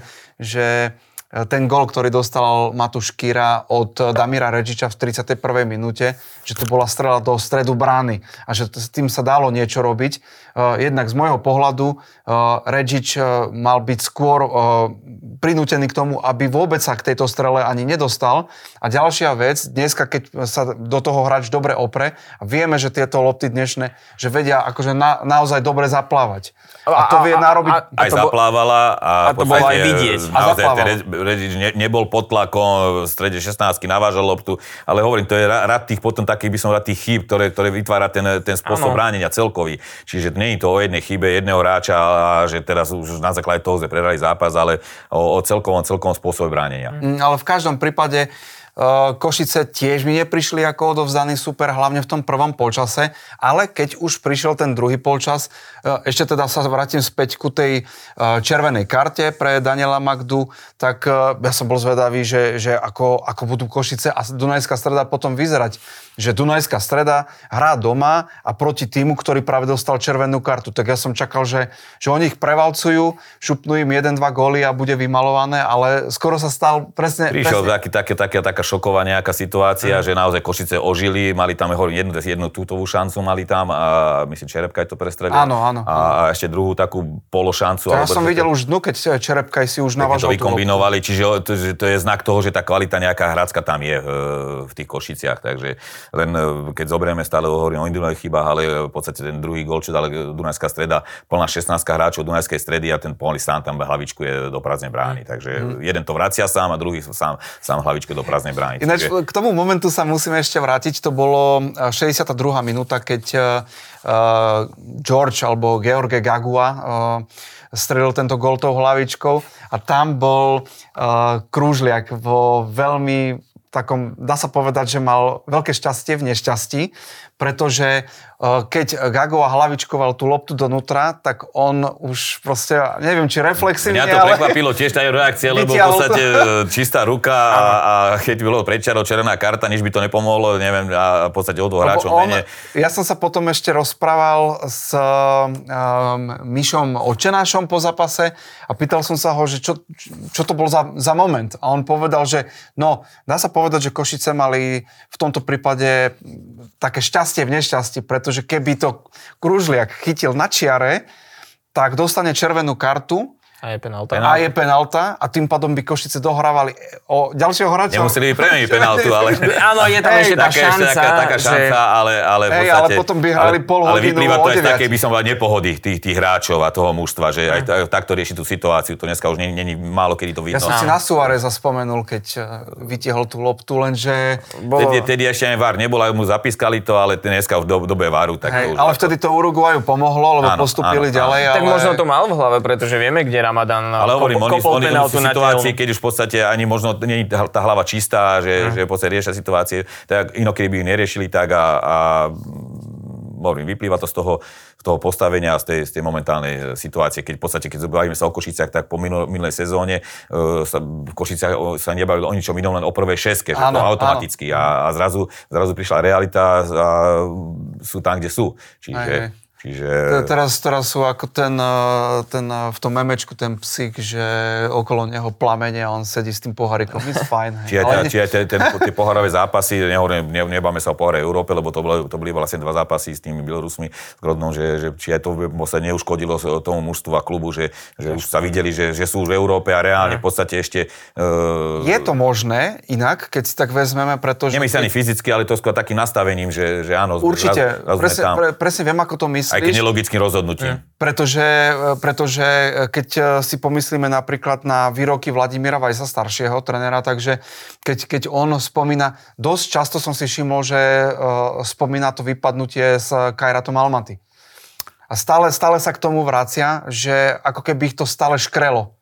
Speaker 3: že ten gól, ktorý dostal Matúš Kýra od Damira Redžiča v tridsiatej prvej minúte, že to bola strela do stredu brány a že s tým sa dalo niečo robiť. Jednak z môjho pohľadu Redžič mal byť skôr prinútený k tomu, aby vôbec sa k tejto strele ani nedostal. A ďalšia vec, dneska, keď sa do toho hráč dobre opre, a vieme, že tieto lopty dnešné, že vedia akože na, naozaj dobre zaplávať. A to vie narobiť...
Speaker 2: A, a, a, aj zaplávala a,
Speaker 1: a to bolo aj vidieť.
Speaker 2: A naozaj Redžič ne, nebol pod tlakom, v strede šestnástky navážal loptu, ale hovorím, to je rád tých potom takých, by som rád tých chýb, ktoré, ktoré vytvára ten, ten spôsob bránenia celkový. Čiže nie je to o jednej chybe jedného hráča a že teraz už na základe toho sme prehrali zápas, ale o, o celkovom, celkovom spôsobe bránenia.
Speaker 3: Mm, ale v každom prípade Košice tiež mi neprišli ako odovzdaný super, hlavne v tom prvom polčase, ale keď už prišiel ten druhý polčas, ešte teda sa vrátim späť ku tej červenej karte pre Daniela Magdu, tak ja som bol zvedavý, že, že ako, ako budú Košice a Dunajská Streda potom vyzerať. Že Dunajská Streda hrá doma a proti týmu, ktorý práve dostal červenú kartu. Tak ja som čakal, že, že oni ich prevalcujú, šupnú im jeden dva góly a bude vymalované, ale skoro sa stal presne...
Speaker 2: Prišiel
Speaker 3: presne...
Speaker 2: taký, také, také, taká šoková nejaká situácia, mm. že naozaj Košice ožili, mali tam jednu, jednu tútovú šancu, mali tam a myslím, Čerepkaj to prestrelil.
Speaker 3: Áno, áno.
Speaker 2: A ešte druhú takú pološancu.
Speaker 3: Ja som videl už dnu, keď Čerepkaj si už navážal tú loptu.
Speaker 2: To vykombinovali, čiže to, to je znak toho, že tá kvalita nejaká hrácka tam je v tých Košiciach, takže len keď zoberieme, stále hovorím o individuálnych chybách, ale v podstate ten druhý gól, čo dala Dunajská Streda, plná šestnástka hráčov Dunajskej Stredy a ten pomaly sám tam hlavičku je do prázdnej brány. Takže mm. jeden to vracia sám a druhý sám, sám hlavičku do prázdnej brány.
Speaker 3: Ináč takže... k tomu momentu sa musíme ešte vrátiť. To bolo šesťdesiata druhá minúta, keď uh, George alebo George Gagua uh, strelil tento gól tou hlavičkou a tam bol uh, Krúžliak vo veľmi takom, dá sa povedať, že mal veľké šťastie v nešťastí, pretože keď Gagova hlavičkoval tú loptu donútra, tak on už proste, neviem, či reflexívne,
Speaker 2: ale... Mňa to prekvapilo tiež tá reakcia, lebo v podstate to... čistá ruka a, a keď bolo predčarov červená karta, nič by to nepomohlo, neviem, a v podstate o dvoch hráčov menej.
Speaker 3: Ja som sa potom ešte rozprával s um, Mišom Očenášom po zápase a pýtal som sa ho, že čo, čo to bol za, za moment. A on povedal, že no, dá sa povedať, že Košice mali v tomto prípade také šťastie v nešťastí, pretože keby to Krúžliak chytil na čiare, tak dostane červenú kartu.
Speaker 1: A je penálta.
Speaker 3: A je penálta a tým pádom by Košice dohrávali o ďalšieho hráča.
Speaker 2: Nemuseli by premeniť penáltu, ale...
Speaker 1: Áno, je tam ešte tá šanca.
Speaker 2: Taká, taká šanca, že... ale, ale v podstate...
Speaker 3: Hej, ale potom by hrali pol hodinu.
Speaker 2: Ale vyplýva to aj z takej, by som povedal, nepohody tých, tých hráčov a toho mužstva, že aj takto rieši tú situáciu. To dneska už nie je málo, kedy to vidno.
Speaker 3: Ja som si na Suáreza spomenul, keď vytiahol tú loptu, lenže...
Speaker 2: Bolo... Tedy, tedy ešte aj vár nebol, aj mu zapískali to, ale dneska v dobe váru. Tak
Speaker 3: hej,
Speaker 2: to už
Speaker 3: ale vtedy to Uruguaju pomohlo, lebo áno, postupili áno, ďalej.
Speaker 1: Áno.
Speaker 3: Ale...
Speaker 1: Tak možno to mal v hlave, pretože vieme, kde Ramadan...
Speaker 2: Ale hovorím, oni, oni, oni sú v situácii, keď už v podstate ani možno nie je tá hlava čistá, že, hmm. že v podstate riešia situácie, tak inokedy by ju neriešili tak a, a hovorím, vyplýva to z toho, z toho postavenia, z tej, z tej momentálnej situácie, keď v podstate, keď bavíme sa o Košiciach, tak po minul, minulej sezóne uh, sa v Košiciach sa nebavilo o ničom inom, len o prvej šeske, že to automaticky a, a zrazu, zrazu prišla realita a sú tam, kde sú. Čiže... Čiže...
Speaker 3: Teraz, teraz sú ako ten, ten v tom memečku, ten psík, že okolo neho plamene a on sedí s tým pohárikom. It's fine.
Speaker 2: Či aj, ale... či aj ten, ten, tie pohárové zápasy, nehovorím, ne, nebáme sa o poháre Európe, lebo to, bolo, to boli vlastne dva zápasy s tými Bielorusmi s Grodnou, že, že či aj to sa neuškodilo tomu mužstvu a klubu, že, že už sa videli, že, že sú už v Európe a reálne v podstate ešte... Uh...
Speaker 3: Je to možné inak, keď si tak vezmeme, pretože...
Speaker 2: Nemyslím ani fyzicky, ale to skôr takým nastavením, že, že áno.
Speaker 3: Určite, raz, presne, pre, presne viem, ako to myslíš.
Speaker 2: Aj keď nelogickým rozhodnutím.
Speaker 3: Pretože, pretože keď si pomyslíme napríklad na výroky Vladimíra Vajsa staršieho trénera, takže keď, keď on spomína, dosť často som si všimol, že spomína to vypadnutie s Kajratom Almaty. A stále, stále sa k tomu vracia, že ako keby ich to stále škrelo.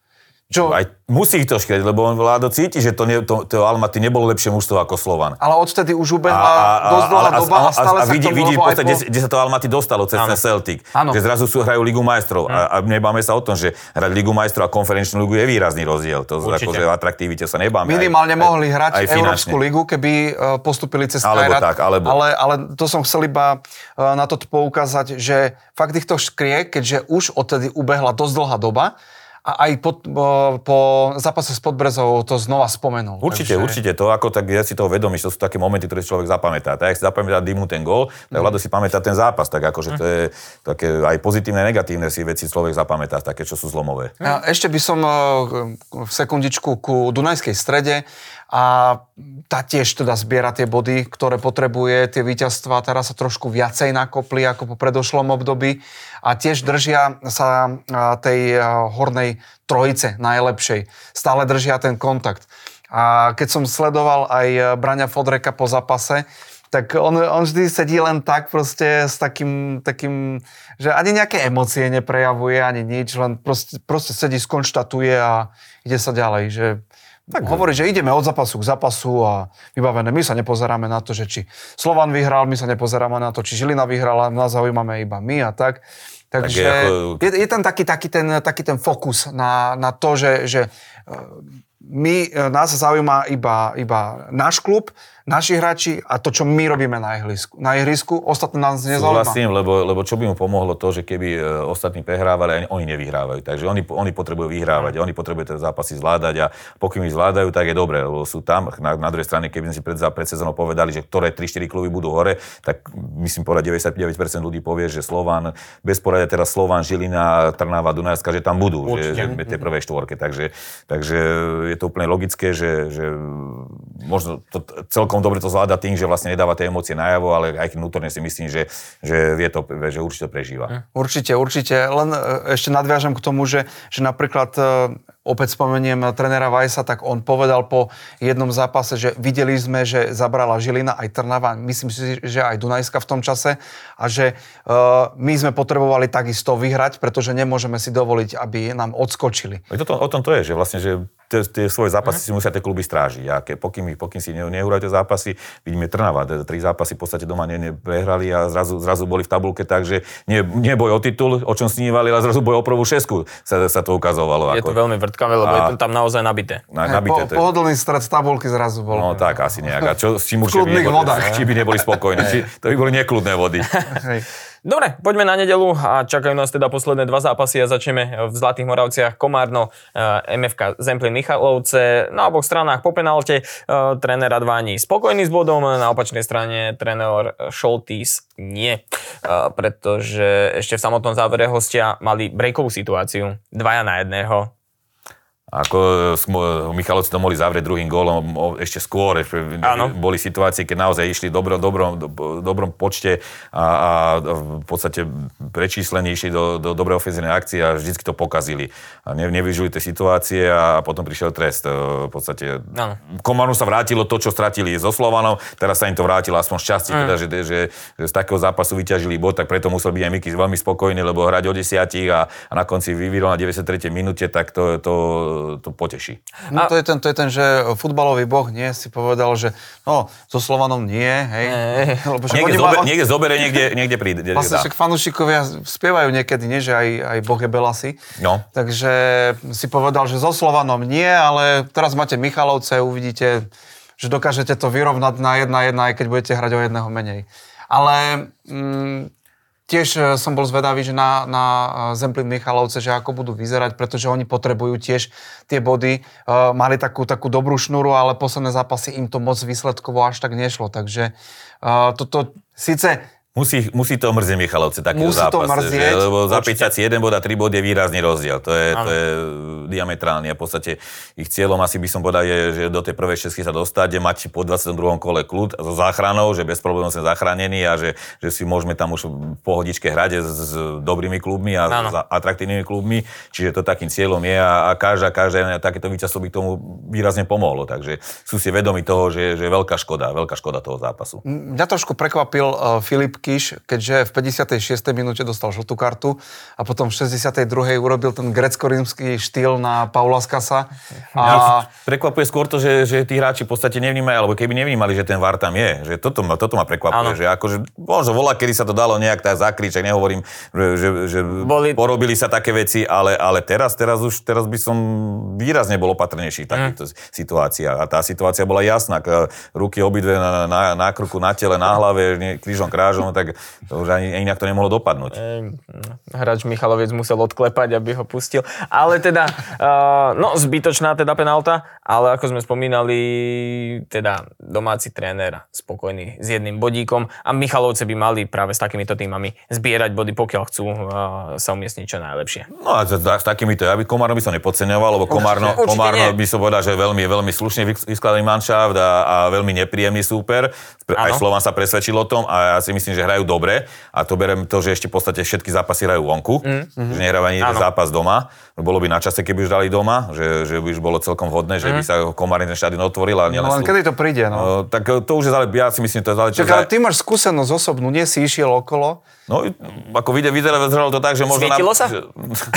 Speaker 3: Čo?
Speaker 2: Aj musí ich to škriať, lebo on Vládo cíti, že to, ne, to, to Almaty nebolo lepšie mužstvo ako Slovan.
Speaker 3: Ale odtedy už ubehla dosť dlhá doba a stále
Speaker 2: a, a
Speaker 3: sa
Speaker 2: vidí,
Speaker 3: k tomu
Speaker 2: vidí v
Speaker 3: po...
Speaker 2: podstate, kde sa to Almaty dostalo cez ten Celtic.
Speaker 3: Áno.
Speaker 2: Že zrazu sú hrajú Ligu majstrov. A, a nebáme sa o tom, že hrať Ligu majstrov a konferenčnú ligu je výrazný rozdiel. To akože v atraktivite sa nebáme.
Speaker 3: Minimálne
Speaker 2: aj,
Speaker 3: mohli hrať
Speaker 2: aj
Speaker 3: Európsku ligu, keby postupili cez
Speaker 2: alebo
Speaker 3: Kajrat.
Speaker 2: tak, alebo...
Speaker 3: Ale, ale to som chcel iba na to poukázať, že fakt týchto škriek, keďže už odtedy ubehla dosť dlhá doba, a aj po, po zápase s Podbrezovou to znova spomenul.
Speaker 2: Určite, takže... určite. To ako tak ja si toho vedomý, že to sú také momenty, ktoré si človek zapamätá. Tak, ak si zapamätá Dymu ten gól, tak Vlado si pamätá ten zápas. Tak akože to je také aj pozitívne, negatívne si veci človek zapamätá, také, čo sú zlomové.
Speaker 3: A ešte by som v sekundičku ku Dunajskej Strede a tá tiež teda zbiera tie body, ktoré potrebuje, tie víťazstvá teraz sa trošku viacej nakopli ako po predošlom období a tiež držia sa tej hornej trojice najlepšej. Stále držia ten kontakt. A keď som sledoval aj Braňa Fodreka po zápase, tak on, on vždy sedí len tak proste s takým, takým, že ani nejaké emócie neprejavuje, ani nič, len proste, proste sedí, skonštatuje a ide sa ďalej, že tak hovorí, že ideme od zápasu k zápasu a vybavené. My sa nepozeráme na to, že či Slovan vyhral, my sa nepozeráme na to, či Žilina vyhrala, nás zaujímame iba my a tak. Takže tak je, ako... je, je tam taký, taký, ten, taký ten fokus na, na to, že, že my, nás zaujíma iba, iba náš klub, naši hráči a to, čo my robíme na ihrisku. Na ihrisku ostatné nás nezaujíma.
Speaker 2: Súhlasím, lebo, lebo čo by mu pomohlo to, že keby ostatní prehrávali, oni nevyhrávajú. Takže oni, oni potrebujú vyhrávať, mm. oni potrebujú tie zápasy zvládať a pokým ich zvládajú, tak je dobre, lebo sú tam. Na, na druhej strane, keby sme si pred, pred sezónou povedali, že ktoré tri štyri kluby budú hore, tak myslím, povedať deväťdesiatdeväť percent ľudí povie, že Slovan, bez poradia teraz Slovan, Žilina, Trnava, Dunajská, že tam budú, že, že tie prvé štvorke. Takže, takže je to úplne logické, že, že možno to celkom dobre to zvláda tým, že vlastne nedáva tie emócie najavo, ale aj vnútorne si myslím, že, že vie to, že určite to prežíva.
Speaker 3: Určite, určite. Len ešte nadviažem k tomu, že, že napríklad opäť spomeniem trénera Vajsa, tak on povedal po jednom zápase, že videli sme, že zabrala Žilina aj Trnava, myslím si, že aj Dunajska v tom čase a že uh, my sme potrebovali takisto vyhrať, pretože nemôžeme si dovoliť, aby nám odskočili.
Speaker 2: Toto, o tom to je, že vlastne, že tie, tie svoje zápasy si musia tie kluby strážiť. A ke, pokým, pokým si ne, nehrajú tie zápasy, vidíme Trnava, tri zápasy v podstate doma ne, neprehrali a zrazu, zrazu boli v tabulke, takže nie, nie boj o titul, o čom snívali, ale zrazu boj o prvú šesku sa, sa to ukazovalo.
Speaker 1: Je
Speaker 2: ako...
Speaker 1: to veľmi vrtkavé, lebo a... je to tam naozaj nabité.
Speaker 2: Na, nabité
Speaker 3: po, pohodlný stred z tabulky zrazu bol.
Speaker 2: No tak, asi nejak. A čo, s čím určite
Speaker 3: by neboli,
Speaker 2: či by neboli spokojní. Či, to by boli nekľudné vody.
Speaker 1: Dobre, poďme na nedeľu a čakajú nás teda posledné dva zápasy a začneme v Zlatých Moravciach Komárno, em ef ká Zemplín Michalovce. Na oboch stranách po penalte tréner Radváni spokojný s bodom, na opačnej strane tréner Šoltís nie, pretože ešte v samotnom závere hostia mali breakovú situáciu, dvaja na jedného.
Speaker 2: Ako Michalovci to mohli zavrieť druhým gólom ešte skôr. Áno. Boli situácie, keď naozaj išli v dobrom, dobrom, dobrom počte a, a v podstate prečíslení išli do, do dobrej ofenzívnej akcie a vždycky to pokazili. A ne, nevyžili tie situácie a potom prišiel trest. V podstate Komárnu sa vrátilo to, čo stratili so Slovanom, teraz sa im to vrátilo aspoň šťastie, mm. teda, že, že, že z takého zápasu vyťažili bod, tak preto musel byť aj Miky veľmi spokojný, lebo hrať o desiatich a, a na konci vyvíral na deväťdesiattrej minúte, tak to, to to poteší.
Speaker 3: No to je ten, to je ten, že futbalový boh nie si povedal, že no, so Slovanom nie, hej.
Speaker 2: Lebo, niekde, zober, ma... niekde zobere, niekde, niekde príde.
Speaker 3: Vlastne však fanúšikovia spievajú niekedy, nie, že aj, aj boh je belasý.
Speaker 2: No.
Speaker 3: Takže si povedal, že so Slovanom nie, ale teraz máte Michalovce, uvidíte, že dokážete to vyrovnať na jedna jedna, aj keď budete hrať o jedného menej. Ale... Mm, Tiež som bol zvedavý, že na, na Zemplín Michalovce, že ako budú vyzerať, pretože oni potrebujú tiež tie body. Uh, mali takú, takú dobrú šnúru, ale posledné zápasy im to moc výsledkovo až tak nešlo. Takže uh, toto síce...
Speaker 2: Musí, musí to mrzieť Michalovce takýto
Speaker 3: zápas. Musí to mrzieť.
Speaker 2: Že, lebo zapísať si jeden bod a tri bod je výrazný rozdiel. To je, to je diametrálne. A v podstate ich cieľom asi by som povedal je, že do tej prvej šestky sa dostať, že mať po dvadsiatom druhom kole kľud so záchranou, že bez problémov sme zachránení a že, že si môžeme tam už v pohodičke hrať s, s dobrými klubmi a ano. s atraktívnymi klubmi. Čiže to takým cieľom je a, a každá, každá takéto víťazstvo by k tomu výrazne pomohlo. Takže sú si vedomi toho, že, že je veľká škoda, veľká škoda toho zápasu.
Speaker 3: Mňa trošku prekvapil uh, Filip Kiš, keďže v päťdesiatej šiestej minúte dostal žltú kartu a potom v šesťdesiatej druhej urobil ten grécko-rímsky štýl na Paula Skasa.
Speaker 2: A prekvapuje skôr to, že, že tí hráči v podstate nevnímajú, alebo keby nevnímali, že ten VAR tam je. Že toto, ma, toto ma prekvapuje, ano. Že akože možno volá, kedy sa to dalo nejak tak zakričať, nehovorím, že, že, že Boli... porobili sa také veci, ale, ale teraz, teraz už teraz by som výrazne bol opatrnejší v takýchto mm. situáciách. A tá situácia bola jasná, ruky obidve na, na, na krku, na tele, na hlave, krížom, krážom, tak to už ani inak to nemohlo dopadnúť. E,
Speaker 1: hráč Michaloviec musel odklepať, aby ho pustil. Ale teda, uh, no zbytočná teda penálta, ale ako sme spomínali, teda domáci tréner spokojný s jedným bodíkom a Michalovce by mali práve s takýmito týmami zbierať body, pokiaľ chcú uh, sa umiestniť čo najlepšie.
Speaker 2: No a s, s takýmito, ja by Komárno by som nepodceňoval, lebo Komárno, Komárno by som povedal, že veľmi, veľmi slušne vyskladaný manšaft a, a veľmi nepríjemný súper. Aj Slovan sa presvedčil o tom a ja si myslím, že hrajú dobre a to berem to, že ešte v podstate všetky zápasy hrajú vonku, mm. že nehrávajú ani jeden zápas doma. Bolo by na čase, keby už dali doma, že, že by už bolo celkom vhodné, že mm. by sa Komárny ten štadión otvoril. A
Speaker 3: no len kedy to príde, no?
Speaker 2: Tak to už je zále, ja si myslím, to je zále...
Speaker 3: Čak, ale ty máš skúsenosť osobnú, nie si išiel okolo?
Speaker 2: No, ako vyzeralo to tak, že možno...
Speaker 1: Svietilo sa?
Speaker 2: Že,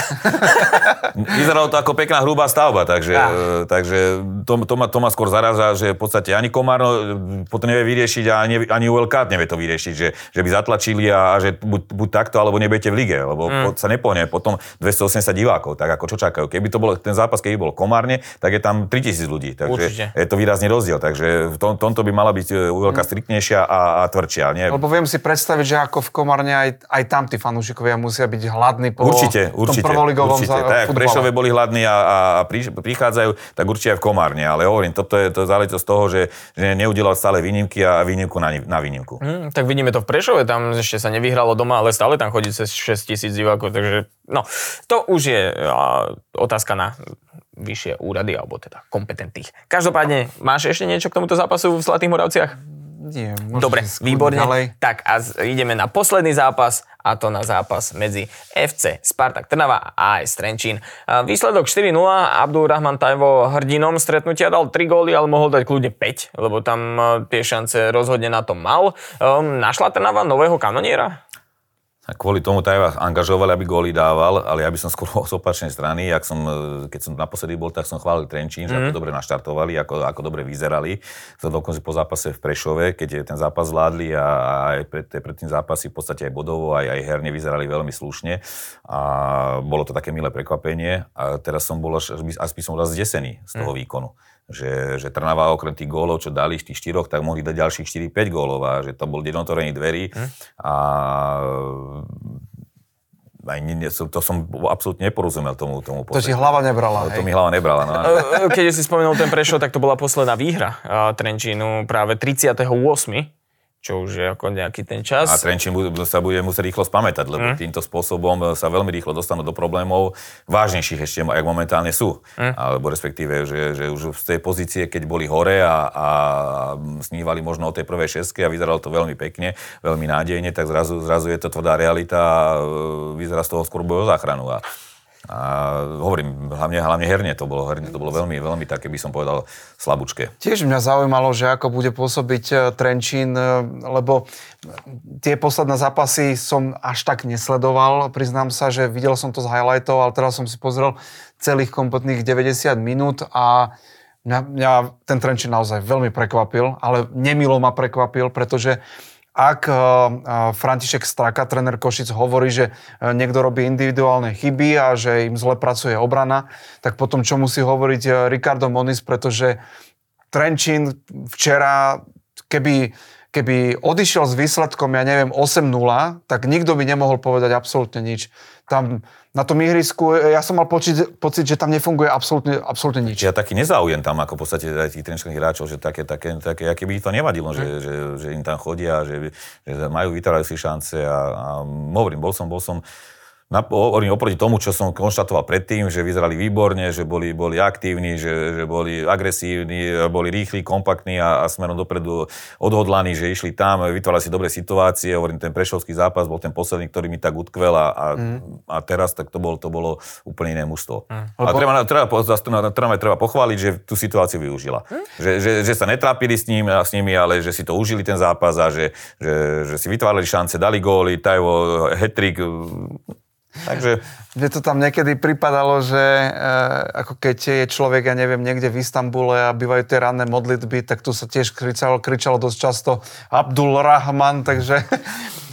Speaker 2: vyzeralo to ako pekná hrubá stavba, takže, ja. takže to, to, ma, to ma skôr zaráža, že v podstate ani Komárno potom nevie vyriešiť a ani, ani ú el ká nevie to vyriešiť, že, že by zatlačili a, a že buď, buď takto, alebo nebudete v lige, lebo mm. sa nepohne potom dvestoosemdesiat divákov, tak ako čo čakajú. Keby to bol ten zápas, keby bol v Komárne, tak je tam tritisíc ľudí, takže určite. Je to výrazný rozdiel, takže v tom, tomto by mala byť ú el ká striktnejšia a, a tvrdšia. Nie?
Speaker 3: Lebo viem si predstaviť, že ako v Komárne aj, aj tam tí fanúšikovia musia byť hladní po
Speaker 2: určite, určite,
Speaker 3: tom prvoligovom
Speaker 2: určite. Tak, v Prešove boli hladní a, a, a prichádzajú, tak určite aj v Komárne, ale hovorím, toto je to záležitosť toho, že, že neudelal stále výnimky a výnimku na, na výnimku.
Speaker 1: Hmm, tak vidíme to v Prešove, tam ešte sa nevyhralo doma, ale stále tam chodí cez šesťtisíc divákov, takže no, to už je a, otázka na vyššie úrady, alebo teda kompetentných. Každopádne, máš ešte niečo k tomuto zápasu v Zlatých Moravciach?
Speaker 3: Nie,
Speaker 1: dobre, výborne. Ďalej. Tak a z, ideme na posledný zápas a to na zápas medzi ef cé Spartak Trnava a á es Trenčín. Výsledok štyri nula, Abdulrahman Tajvo hrdinom stretnutia dal tri góly, ale mohol dať kľudne päť, lebo tam tie šance rozhodne na to mal. Um, našla Trnava nového kanoniera?
Speaker 2: Kvôli tomu Tajva angažovali, aby góly dával, ale ja by som skôr z opačnej strany, jak som, keď som naposledy bol, tak som chválil Trenčín, že mm. ako dobre naštartovali, ako, ako dobre vyzerali. To dokonca po zápase v Prešove, keď ten zápas zvládli a aj pred, pred tým zápasy v podstate aj bodovo, aj, aj herne vyzerali veľmi slušne. A bolo to také milé prekvapenie. A teraz som bol až, až by som bol zdesený z toho mm. výkonu. Že, že Trnava okrem tých gólov, čo dali z tých štyroch, tak mohli dať ďalších štyri päť gólov a že to bol deň otvorených dverí hm. a aj nie, to som absolútne neporozumel tomu. tomu
Speaker 3: to si hlava nebrala,
Speaker 2: hej? To mi hlava nebrala, no.
Speaker 1: Keď si spomenul ten Prešov, tak to bola posledná výhra Trenčínu práve tridsiateho ôsmeho čo už je ako nejaký ten čas.
Speaker 2: A Trenčín sa bude musieť rýchlo spamätať, lebo mm. týmto spôsobom sa veľmi rýchlo dostanú do problémov vážnejších ešte, jak momentálne sú. Mm. Alebo respektíve, že, že už z tej pozície, keď boli hore a, a snívali možno o tej prvej šestke a vyzeralo to veľmi pekne, veľmi nádejne, tak zrazu, zrazu je to tvrdá realita a vyzerá z toho skôr boj o záchranu. A, a hovorím, hlavne, hlavne herne to bolo, herne to bolo veľmi, veľmi také, by som povedal, slabúčke.
Speaker 3: Tiež mňa zaujímalo, že ako bude pôsobiť Trenčín, lebo tie posledné zápasy som až tak nesledoval. Priznám sa, že videl som to z highlightov, ale teraz som si pozrel celých kompletných deväťdesiat minút a mňa, mňa ten Trenčín naozaj veľmi prekvapil, ale nemilo ma prekvapil, pretože ak František Straka, tréner Košic, hovorí, že niekto robí individuálne chyby a že im zle pracuje obrana, tak potom čo musí hovoriť Ricardo Moniz, pretože Trenčín včera, keby, keby odišiel s výsledkom, ja neviem, osem nula, tak nikto by nemohol povedať absolútne nič. Tam na tom ihrisku, ja som mal pocit, pocit že tam nefunguje absolútne, absolútne nič.
Speaker 2: Ja taký nezáujem tam, ako v podstate tých trenčských hráčov, že také, také, také, aké by to nevadilo, mm. že, že, že im tam chodia, že, že majú, vytvárajú si šance a, a hovorím, bol som, bol som Na, oproti tomu, čo som konštatoval predtým, že vyzerali výborne, že boli, boli aktívni, že, že boli agresívni, boli rýchli, kompaktní a, a smerom dopredu odhodlaní, že išli tam, vytvárali si dobré situácie. Hovorím, ten prešovský zápas bol ten posledný, ktorý mi tak utkvel a, a, mm. a teraz tak to bolo, to bolo úplne iné mužstvo. Mm. A treba, treba, treba, treba pochváliť, že tú situáciu využila. Mm. Že, že, že sa netrápili s, ním, s nimi, ale že si to užili ten zápas a že, že, že si vytvárali šance, dali góly, Taiwo, hat-trick. Takže...
Speaker 3: Mne to tam niekedy pripadalo, že e, ako keď je človek, ja neviem, niekde v Istanbule a bývajú tie ranné modlitby, tak tu sa tiež kričalo, kričalo dosť často Abdul Rahman, takže e,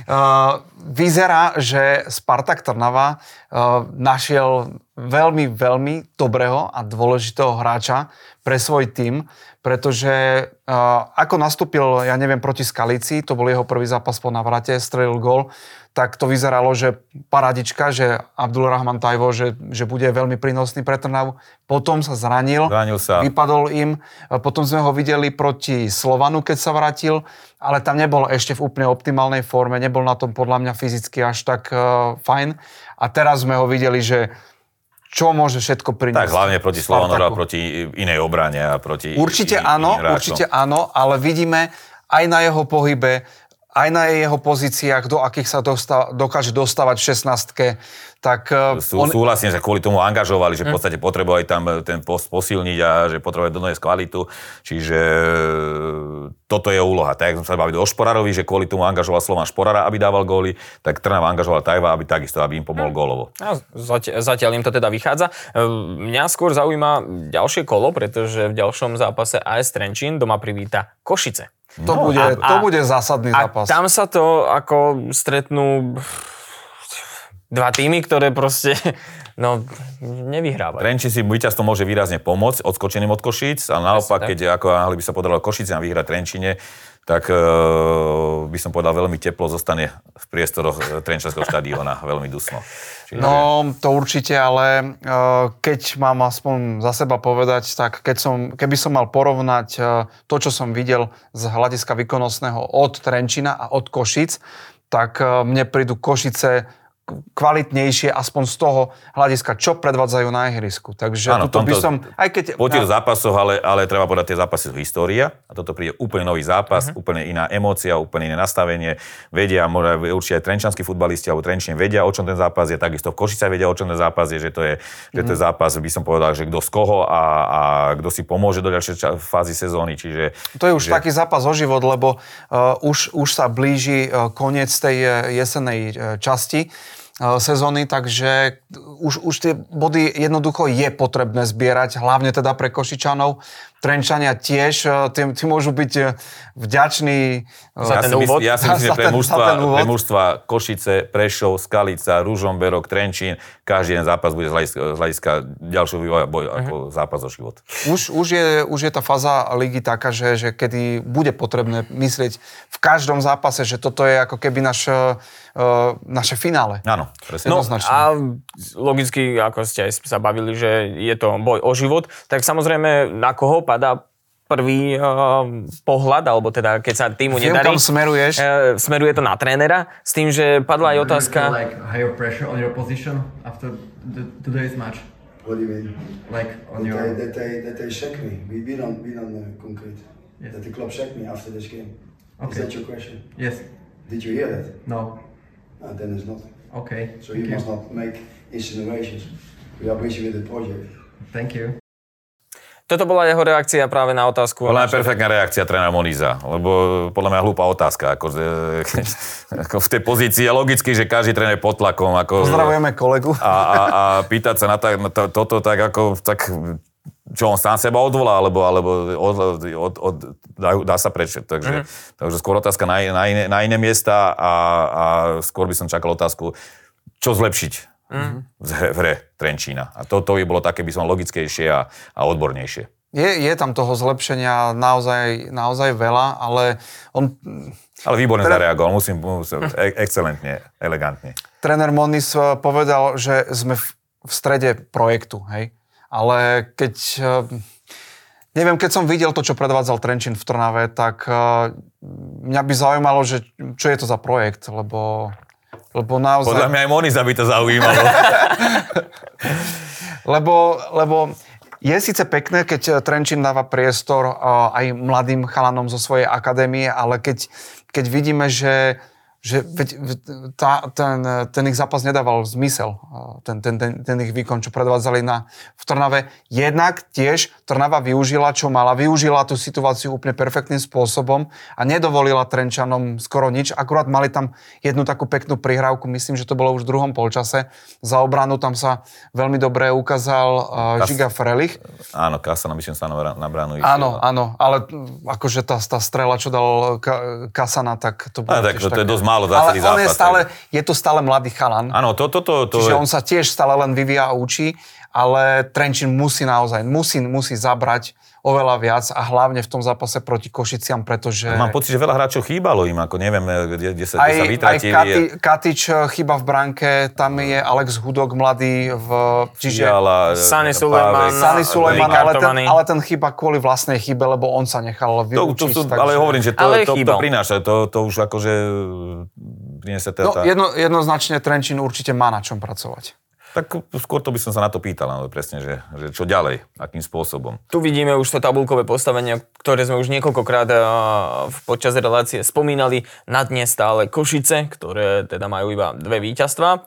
Speaker 3: vyzerá, že Spartak Trnava e, našiel veľmi, veľmi dobrého a dôležitého hráča pre svoj tím, pretože e, ako nastúpil, ja neviem, proti Skalici, to bol jeho prvý zápas po navrate, strelil gól, tak to vyzeralo, že paradička, že Abdul Rahman Taiwo, že, že bude veľmi prínosný pre Trnavu. Potom sa zranil,
Speaker 2: zranil sa.
Speaker 3: vypadol im. Potom sme ho videli proti Slovanu, keď sa vrátil, ale tam nebol ešte v úplne optimálnej forme, nebol na tom podľa mňa fyzicky až tak uh, fajn. A teraz sme ho videli, že čo môže všetko priniesť.
Speaker 2: Tak hlavne proti Slovanu a proti inej obrane a proti
Speaker 3: Určite
Speaker 2: in,
Speaker 3: áno, určite áno, ale vidíme aj na jeho pohybe, aj na jeho pozíciách, do akých sa dostá, dokáže dostávať v šestnástke, tak...
Speaker 2: Sú, on... Súhlasím, že kvôli tomu angažovali, že v podstate potrebovali tam ten post posilniť a že potrebovali doniesť kvalitu. Čiže toto je úloha. Tak, jak sme sa bavili o Šporárovi, že kvôli tomu angažoval Slovan Šporára, aby dával góly, tak Trnava angažoval Taiwa, aby takisto, aby im pomohol gólovo.
Speaker 1: Zatiaľ, zatiaľ im to teda vychádza. Mňa skôr zaujíma ďalšie kolo, pretože v ďalšom zápase á es Trenčín doma privíta Košice.
Speaker 3: To, no, bude, a, to bude zásadný
Speaker 1: a
Speaker 3: zápas.
Speaker 1: Tam sa to ako stretnú dva týmy, ktoré proste no, nevyhrávajú.
Speaker 2: Trenčín si víťazstvo môže výrazne pomôcť odskočeným od Košíc, ale naopak, keď ako by sa podarilo Košice a vyhrať Trenčine, tak uh, by som povedal, veľmi teplo zostane v priestoroch Trenčanského štadióna, veľmi dusno. Čiže...
Speaker 3: No, to určite, ale uh, keď mám aspoň za seba povedať, tak keď som, keby som mal porovnať uh, to, čo som videl z hľadiska výkonnostného od Trenčína a od Košic, tak uh, mne prídu Košice kvalitnejšie, aspoň z toho hľadiska, čo predvádzajú na ihrisku. Takže
Speaker 2: áno,
Speaker 3: toto by som... Aj keď...
Speaker 2: Po tých na... zápasoch, ale, ale treba povedať, tie zápasy sú história a toto príde úplne nový zápas, uh-huh. úplne iná emócia, úplne iné nastavenie. Vedia, možno určite aj trenčanskí futbalisti alebo Trenčín vedia, o čom ten zápas je, takisto v Košicách vedia, o čom ten zápas je, že to je, uh-huh. že to je zápas, by som povedal, že kto z koho a, a kto si pomôže do ďalšej fázy sezóny. Čiže,
Speaker 3: to je už
Speaker 2: že...
Speaker 3: taký zápas o život, lebo uh, už, už sa blíži uh, koniec tej uh, jesennej uh, časti sezóny, takže už, už tie body jednoducho je potrebné zbierať, hlavne teda pre Košičanov. Trenčania tiež, tí, tí môžu byť vďační
Speaker 1: za ten úvod.
Speaker 2: Ja si myslím, že pre mužstva, pre mužstva Košice, Prešov, Skalica, Ružomberok, Trenčín, každý jeden zápas bude z hľadiska, z hľadiska ďalšieho vývoja boj uh-huh. ako zápas o život.
Speaker 3: Už, už, je, už je tá fáza ligy taká, že, že kedy bude potrebné myslieť v každom zápase, že toto je ako keby naš, uh, naše finále.
Speaker 2: Áno, presne.
Speaker 1: No a logicky, ako ste aj sa bavili, že je to boj o život, tak samozrejme na koho padá prvý uh, pohľad, alebo teda keď sa týmu
Speaker 3: Viem,
Speaker 1: nedarí.
Speaker 3: Kam smeruješ?
Speaker 1: Uh, smeruje to na trénera, s tým, že padla aj otázka...
Speaker 4: Like higher pressure on your position after the, today's match?
Speaker 5: What do you mean?
Speaker 4: Like on
Speaker 5: that
Speaker 4: your...
Speaker 5: They, that, they, that they check me. We, we don't, we don't uh, concrete.
Speaker 4: Yes.
Speaker 5: That the club checked me after this game.
Speaker 4: Okay.
Speaker 5: Is that your question?
Speaker 4: Yes.
Speaker 5: Did you hear that?
Speaker 4: No.
Speaker 5: Uh, then it's nothing.
Speaker 4: Okay.
Speaker 5: So you, you must not make insinuations. We are busy with the project.
Speaker 4: Thank you.
Speaker 1: Toto bola jeho reakcia práve na otázku.
Speaker 2: Bola perfektná reakcia trénera Moniza, lebo podľa mňa hlúpa otázka. Ako, ako v tej pozícii je logicky, že každý tréner je pod tlakom. Ako,
Speaker 3: Pozdravujeme kolegu.
Speaker 2: A, a, a pýtať sa na, ta, na to, toto tak ako... Tak, čo on sám seba odvolá, alebo, alebo od, od, od, dá, dá sa preč. Takže, mm. takže skôr otázka na, na, iné, na iné miesta a, a skôr by som čakal otázku, čo zlepšiť. Mm. V, hre, v hre Trenčína. A toto by bolo také, by som logickejšie a, a odbornejšie.
Speaker 3: Je, je tam toho zlepšenia naozaj, naozaj veľa, ale on...
Speaker 2: Ale výborne pre... zareagoval, musím, musím excelentne, elegantne.
Speaker 3: Tréner Moniz povedal, že sme v, v strede projektu, hej. Ale keď... Neviem, keď som videl to, čo predvádzal Trenčín v Trnave, tak mňa by zaujímalo, že čo je to za projekt, lebo... Lebo naozaj...
Speaker 2: Podľa mňa aj Moniza by to zaujímalo.
Speaker 3: lebo, lebo je síce pekné, keď Trenčín dáva priestor aj mladým chalanom zo svojej akadémie, ale keď, keď vidíme, že že veď, tá, ten, ten ich zápas nedával zmysel, ten, ten, ten, ten ich výkon, čo predvádzali na, v Trnave. Jednak tiež Trnava využila, čo mala, využila tú situáciu úplne perfektným spôsobom a nedovolila Trenčanom skoro nič. Akurát mali tam jednu takú peknú prihrávku, myslím, že to bolo už v druhom polčase. Za obranu tam sa veľmi dobre ukázal uh, Žiga Frelich.
Speaker 2: Áno, Kasana, myslím sa na, na bránu.
Speaker 3: Áno, áno, ale akože tá, tá strela, čo dal Kasana, tak to bolo
Speaker 2: a, tak,
Speaker 3: tiež
Speaker 2: to, to je dosť málo
Speaker 3: ale
Speaker 2: za celý zápas.
Speaker 3: on je stále, je to stále mladý chalan.
Speaker 2: Áno, to, to, to, to
Speaker 3: Čiže
Speaker 2: je...
Speaker 3: on sa tiež stále len vyvíja a učí, ale Trenčín musí naozaj, musí, musí zabrať oveľa viac a hlavne v tom zápase proti Košiciam, pretože...
Speaker 2: Mám pocit, že veľa hráčov chýbalo im, ako neviem, kde, kde, sa,
Speaker 3: aj,
Speaker 2: kde sa vytratili.
Speaker 3: Aj Kati, Katič chýba v bránke, tam je Alex Hudok mladý v... Čiže...
Speaker 2: Fiala,
Speaker 1: Sani Sulejman,
Speaker 3: Sani Sulejman, ale ten,
Speaker 1: vykartovaný.
Speaker 3: ale ten chýba kvôli vlastnej chybe, lebo on sa nechal vyučiť.
Speaker 2: To, to, to,
Speaker 3: takže...
Speaker 2: Ale hovorím, že to,
Speaker 1: Ale
Speaker 2: to, to
Speaker 1: chýbal.
Speaker 2: prináša, to, to už akože priniesie tá...
Speaker 3: No, jedno, jednoznačne Trenčín určite má na čom pracovať.
Speaker 2: Tak skôr to by som sa na to pýtal, ale presne, že, že čo ďalej, akým spôsobom.
Speaker 1: Tu vidíme už to tabuľkové postavenie, ktoré sme už niekoľkokrát v počas relácie spomínali. Na dne stále Košice, ktoré teda majú iba dve víťazstvá.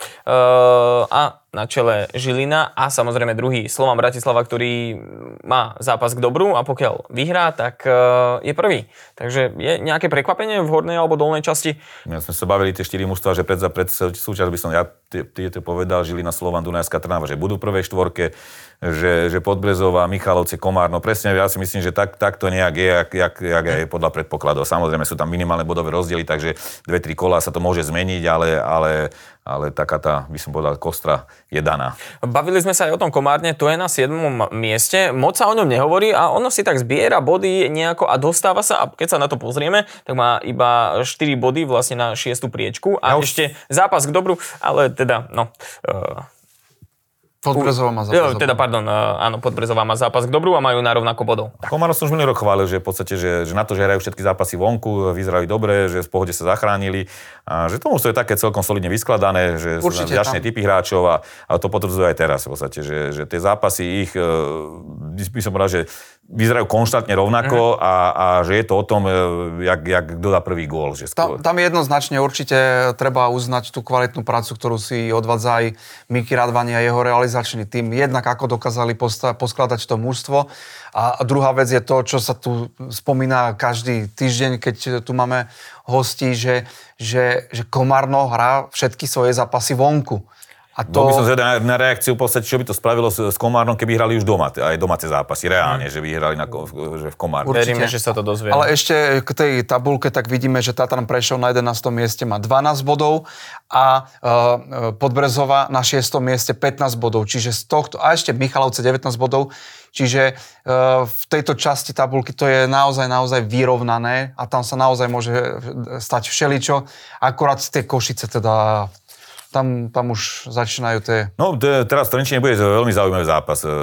Speaker 1: A na čele Žilina a samozrejme druhý Slovan Bratislava, ktorý má zápas k dobru a pokiaľ vyhrá, tak je prvý. Takže je nejaké prekvapenie v hornej alebo dolnej časti?
Speaker 2: Ja sme sa bavili tie štyri mužstvá, že pred, pred súťaž by som ja ty, ty to povedal, Žilina, Slovan, Dunajská Trnava, že budú v prvej štvorke, že, že Podbrezová, Michalovce, Komárno. Presne, ja si myslím, že tak, tak to nejak je, jak, jak, jak je podľa predpokladov. Samozrejme sú tam minimálne bodové rozdiely, takže dve, tri kolá sa to môže zmeniť, ale, ale, ale taká tá, by som povedal, kostra je daná.
Speaker 1: Bavili sme sa aj o tom Komárne, to je na siedmom mieste. Moc sa o ňom nehovorí a ono si tak zbiera body nejako a dostáva sa, a keď sa na to pozrieme, tak má iba štyri body vlastne na šiestu priečku a ja už... ešte zápas k dobru, ale teda, no... Uh...
Speaker 3: Podbrezová má zápas.
Speaker 1: Jo, teda, pardon, áno, Podbrezová má zápas k dobru a majú na rovnako bodov.
Speaker 2: Komárno som už minulý rok chválil, že v podstate, že, že na to, že hrajú všetky zápasy vonku, vyzerajú dobre, že v pohode sa zachránili a že tomu je také celkom solidne vyskladané, že
Speaker 3: určite
Speaker 2: sú vďačné typy hráčov a, a to potvrdzuje aj teraz v podstate, že, že tie zápasy ich, by som povedal, že vyzerajú konštantne rovnako mm. a, a že je to o tom, jak, jak kto dá prvý gól. Že
Speaker 3: tam, tam jednoznačne určite treba uznať tú kvalitnú prácu, ktorú si odvádza aj Miki Radvani a jeho realizačný tým. Jednak ako dokázali posta- poskladať to mužstvo. A, a druhá vec je to, čo sa tu spomína každý týždeň, keď tu máme hostí, že, že, že Komárno hrá všetky svoje zápasy vonku. A to...
Speaker 2: Bol by som zvedal na, na reakciu, v podstate, čo by to spravilo s, s Komárnom, keby hrali už doma, aj domáce zápasy, reálne, mm. že by hrali na, že v Komárne.
Speaker 1: Veríme, že sa to dozvieme.
Speaker 3: Ale ešte k tej tabulke, tak vidíme, že Tatran Prešov na jedenástom mieste má dvanásť bodov a uh, Podbrezová na šiestom mieste pätnásť bodov, čiže z tohto, a ešte Michalovce devätnásť bodov, čiže uh, v tejto časti tabulky to je naozaj, naozaj vyrovnané a tam sa naozaj môže stať všeličo, akurát tie Košice teda... Tam, tam už začínajú tie...
Speaker 2: No, t- teraz v Trenčíne bude veľmi zaujímavý zápas e,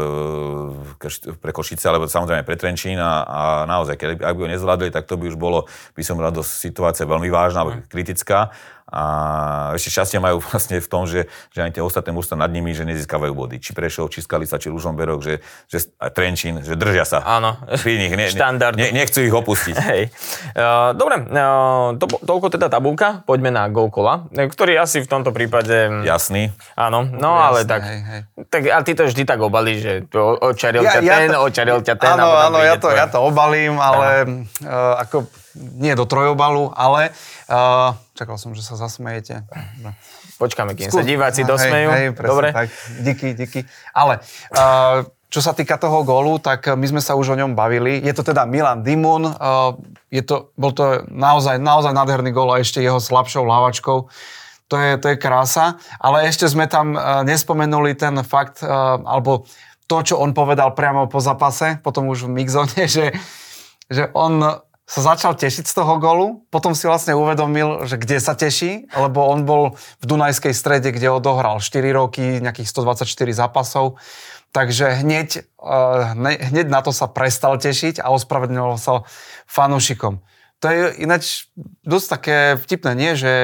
Speaker 2: pre Košice, alebo samozrejme pre Trenčín a, a naozaj, keď ak by ho nezvládli, tak to by už bolo, by som rád, situácia veľmi vážna, mm. kritická. A ešte šťastie majú vlastne v tom, že, že ani tie ostatné mužstvá nad nimi, že nezískavajú body. Či Prešov, či Skalica, či Ružomberok, že, že a Trenčín, že držia sa.
Speaker 1: Áno,
Speaker 2: pri nich. Ne,
Speaker 1: štandard.
Speaker 2: Ne, nechcú ich opustiť.
Speaker 1: Hej. Uh, dobre, uh, to, toľko teda tabulka. Poďme na gól kola, ktorý asi v tomto prípade...
Speaker 2: Jasný.
Speaker 1: Áno, no
Speaker 3: Jasné,
Speaker 1: ale tak...
Speaker 3: hej, hej.
Speaker 1: Tak a ty to vždy tak obalíš, že očaril
Speaker 3: Ja-
Speaker 1: ťa
Speaker 3: ja
Speaker 1: ten,
Speaker 3: to-
Speaker 1: očaril ťa ten.
Speaker 3: Áno,
Speaker 1: a potom
Speaker 3: áno, ja
Speaker 1: príde
Speaker 3: to,
Speaker 1: tvoj.
Speaker 3: ja to obalím, ale uh, ako nie do trojobalu, ale uh, čakal som, že sa zasmejete.
Speaker 1: Počkáme, kým
Speaker 3: Skús.
Speaker 1: sa diváci
Speaker 3: Hej,
Speaker 1: dosmejú.
Speaker 3: hej, presne
Speaker 1: Dobre?
Speaker 3: tak. Díky, díky. Ale uh, čo sa týka toho gólu, tak my sme sa už o ňom bavili. Je to teda Milan Dimun. Uh, je to, bol to naozaj, naozaj nádherný gól a ešte jeho slabšou lávačkou. To je, to je krása. Ale ešte sme tam uh, nespomenuli ten fakt, uh, alebo to, čo on povedal priamo po zápase, potom už v mixzone, že, že on sa začal tešiť z toho gólu, potom si vlastne uvedomil, že kde sa teší, lebo on bol v Dunajskej Strede, kde odohral štyri roky, nejakých stodvadsaťštyri zápasov, takže hneď, uh, hneď na to sa prestal tešiť a ospravedlňoval sa fanúšikom. To je ináč dosť také vtipné, nie? Že,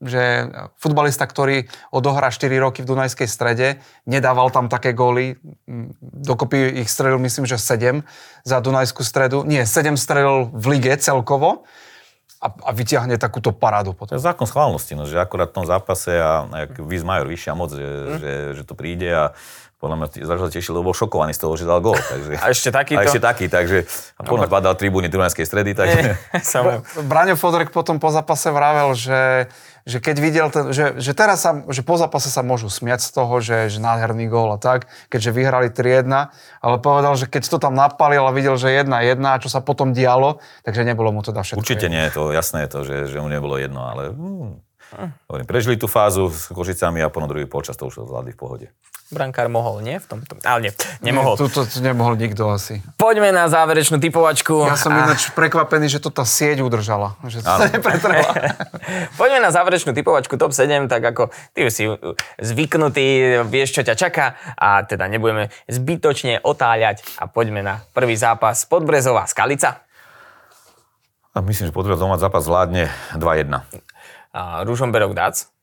Speaker 3: že futbalista, ktorý odohrá štyri roky v Dunajskej Strede, nedával tam také góly, dokopy ich strelil myslím, že sedem za Dunajskú Stredu. Nie, sedem strelil v lige celkovo a, a vyťahne takúto parádu potom.
Speaker 2: To je zákon schválnosti, no, že akurát v tom zápase a jak Vis Major, vyššia moc, že, mm. že, že to príde a podľa mňa začal tešil, lebo bol šokovaný z toho, že dal gól. Takže,
Speaker 1: a ešte takýto?
Speaker 2: A ešte taký, takže a potom zbadal tribúny Dunajskej Stredy. Takže...
Speaker 3: Braňo Fodorek potom po zápase vravel, že, že keď videl, ten, že, že teraz sa, že po zápase sa môžu smiať z toho, že, že nádherný gól a tak, keďže vyhrali tri jedna, ale povedal, že keď to tam napalil a videl, že jedna jedna a čo sa potom dialo, takže nebolo mu teda všetko.
Speaker 2: Určite nie, to jasné je to, že, že mu nebolo jedno, ale hm, hm. prežili tú fázu s Košicami a potom druhý polčas to už zvládli v pohode.
Speaker 1: Brankár mohol, nie? V tomto. Ale nie, nemohol.
Speaker 3: Nie, tu to nemohol nikto asi.
Speaker 1: Poďme na záverečnú typovačku.
Speaker 3: Ja som a... ináč prekvapený, že to tá sieť udržala. Že to sa nepretrhla.
Speaker 1: Poďme na záverečnú typovačku top sedem, tak ako ty si zvyknutý, vieš, čo ťa čaká a teda nebudeme zbytočne otáľať a poďme na prvý zápas Podbrezová Skalica.
Speaker 2: A myslím, že Podbrezová zápas zvládne dva jedna.
Speaker 1: A Ružomberok Dac.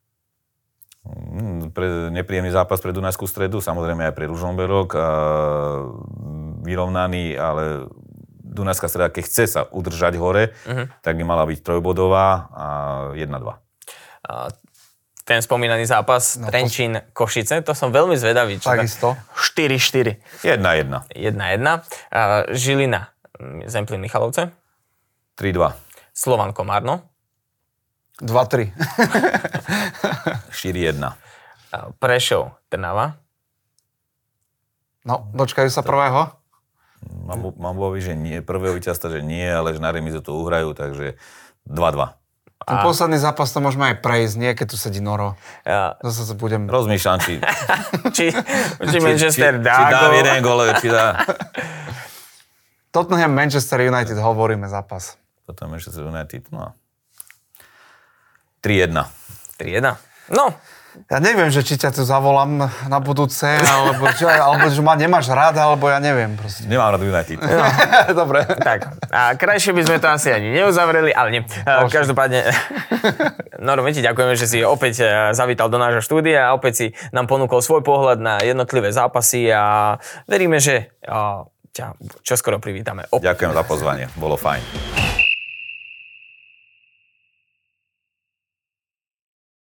Speaker 2: Pre, nepríjemný zápas pre Dunajskú Stredu, samozrejme aj pre Ružomberok, a vyrovnaný, ale Dunajská Streda, keď chce sa udržať hore, uh-huh. tak by mala byť trojbodová a jedna dva.
Speaker 1: A ten spomínaný zápas no, Trenčín Košice, to som veľmi zvedavý.
Speaker 3: Takisto.
Speaker 1: štyri štyri.
Speaker 2: jedna jedna.
Speaker 1: jedna jedna. A Žilina Zemplín Michalovce.
Speaker 2: tri dva.
Speaker 1: Slovan Komárno.
Speaker 3: dva tri.
Speaker 2: štyri jedna.
Speaker 1: Prešov Trnava.
Speaker 3: No, dočkajú sa prvého?
Speaker 2: Mám, mám obavy, že nie. Prvého víťazstva, že nie, ale že na remizu to uhrajú, takže dva dva.
Speaker 3: Ten a... posledný zápas to môžeme aj prejsť, nie keď tu sedí Noro.
Speaker 1: Ja...
Speaker 3: Zase sa budem...
Speaker 2: Rozmýšľam, či...
Speaker 1: či, či Manchester
Speaker 2: či,
Speaker 1: dá
Speaker 2: či dá jeden gól, či dá...
Speaker 3: Tottenham Manchester United, hovoríme zápas.
Speaker 2: Tottenham Manchester United, no... tri jedna.
Speaker 1: tri jedna. No.
Speaker 3: Ja neviem, že či ťa tu zavolám na budúce, alebo, čo, alebo že ma nemáš rád, alebo ja neviem. Proste.
Speaker 2: Nemám rád United.
Speaker 3: No. Dobre.
Speaker 1: Tak, a krajšie by sme to asi ani neuzavreli, ale nie. Každopádne, Noro, my ti ďakujeme, že si opäť zavítal do nášho štúdia a opäť si nám ponúkol svoj pohľad na jednotlivé zápasy a veríme, že ťa čoskoro privítame opäť.
Speaker 2: Ďakujem za pozvanie, bolo fajn.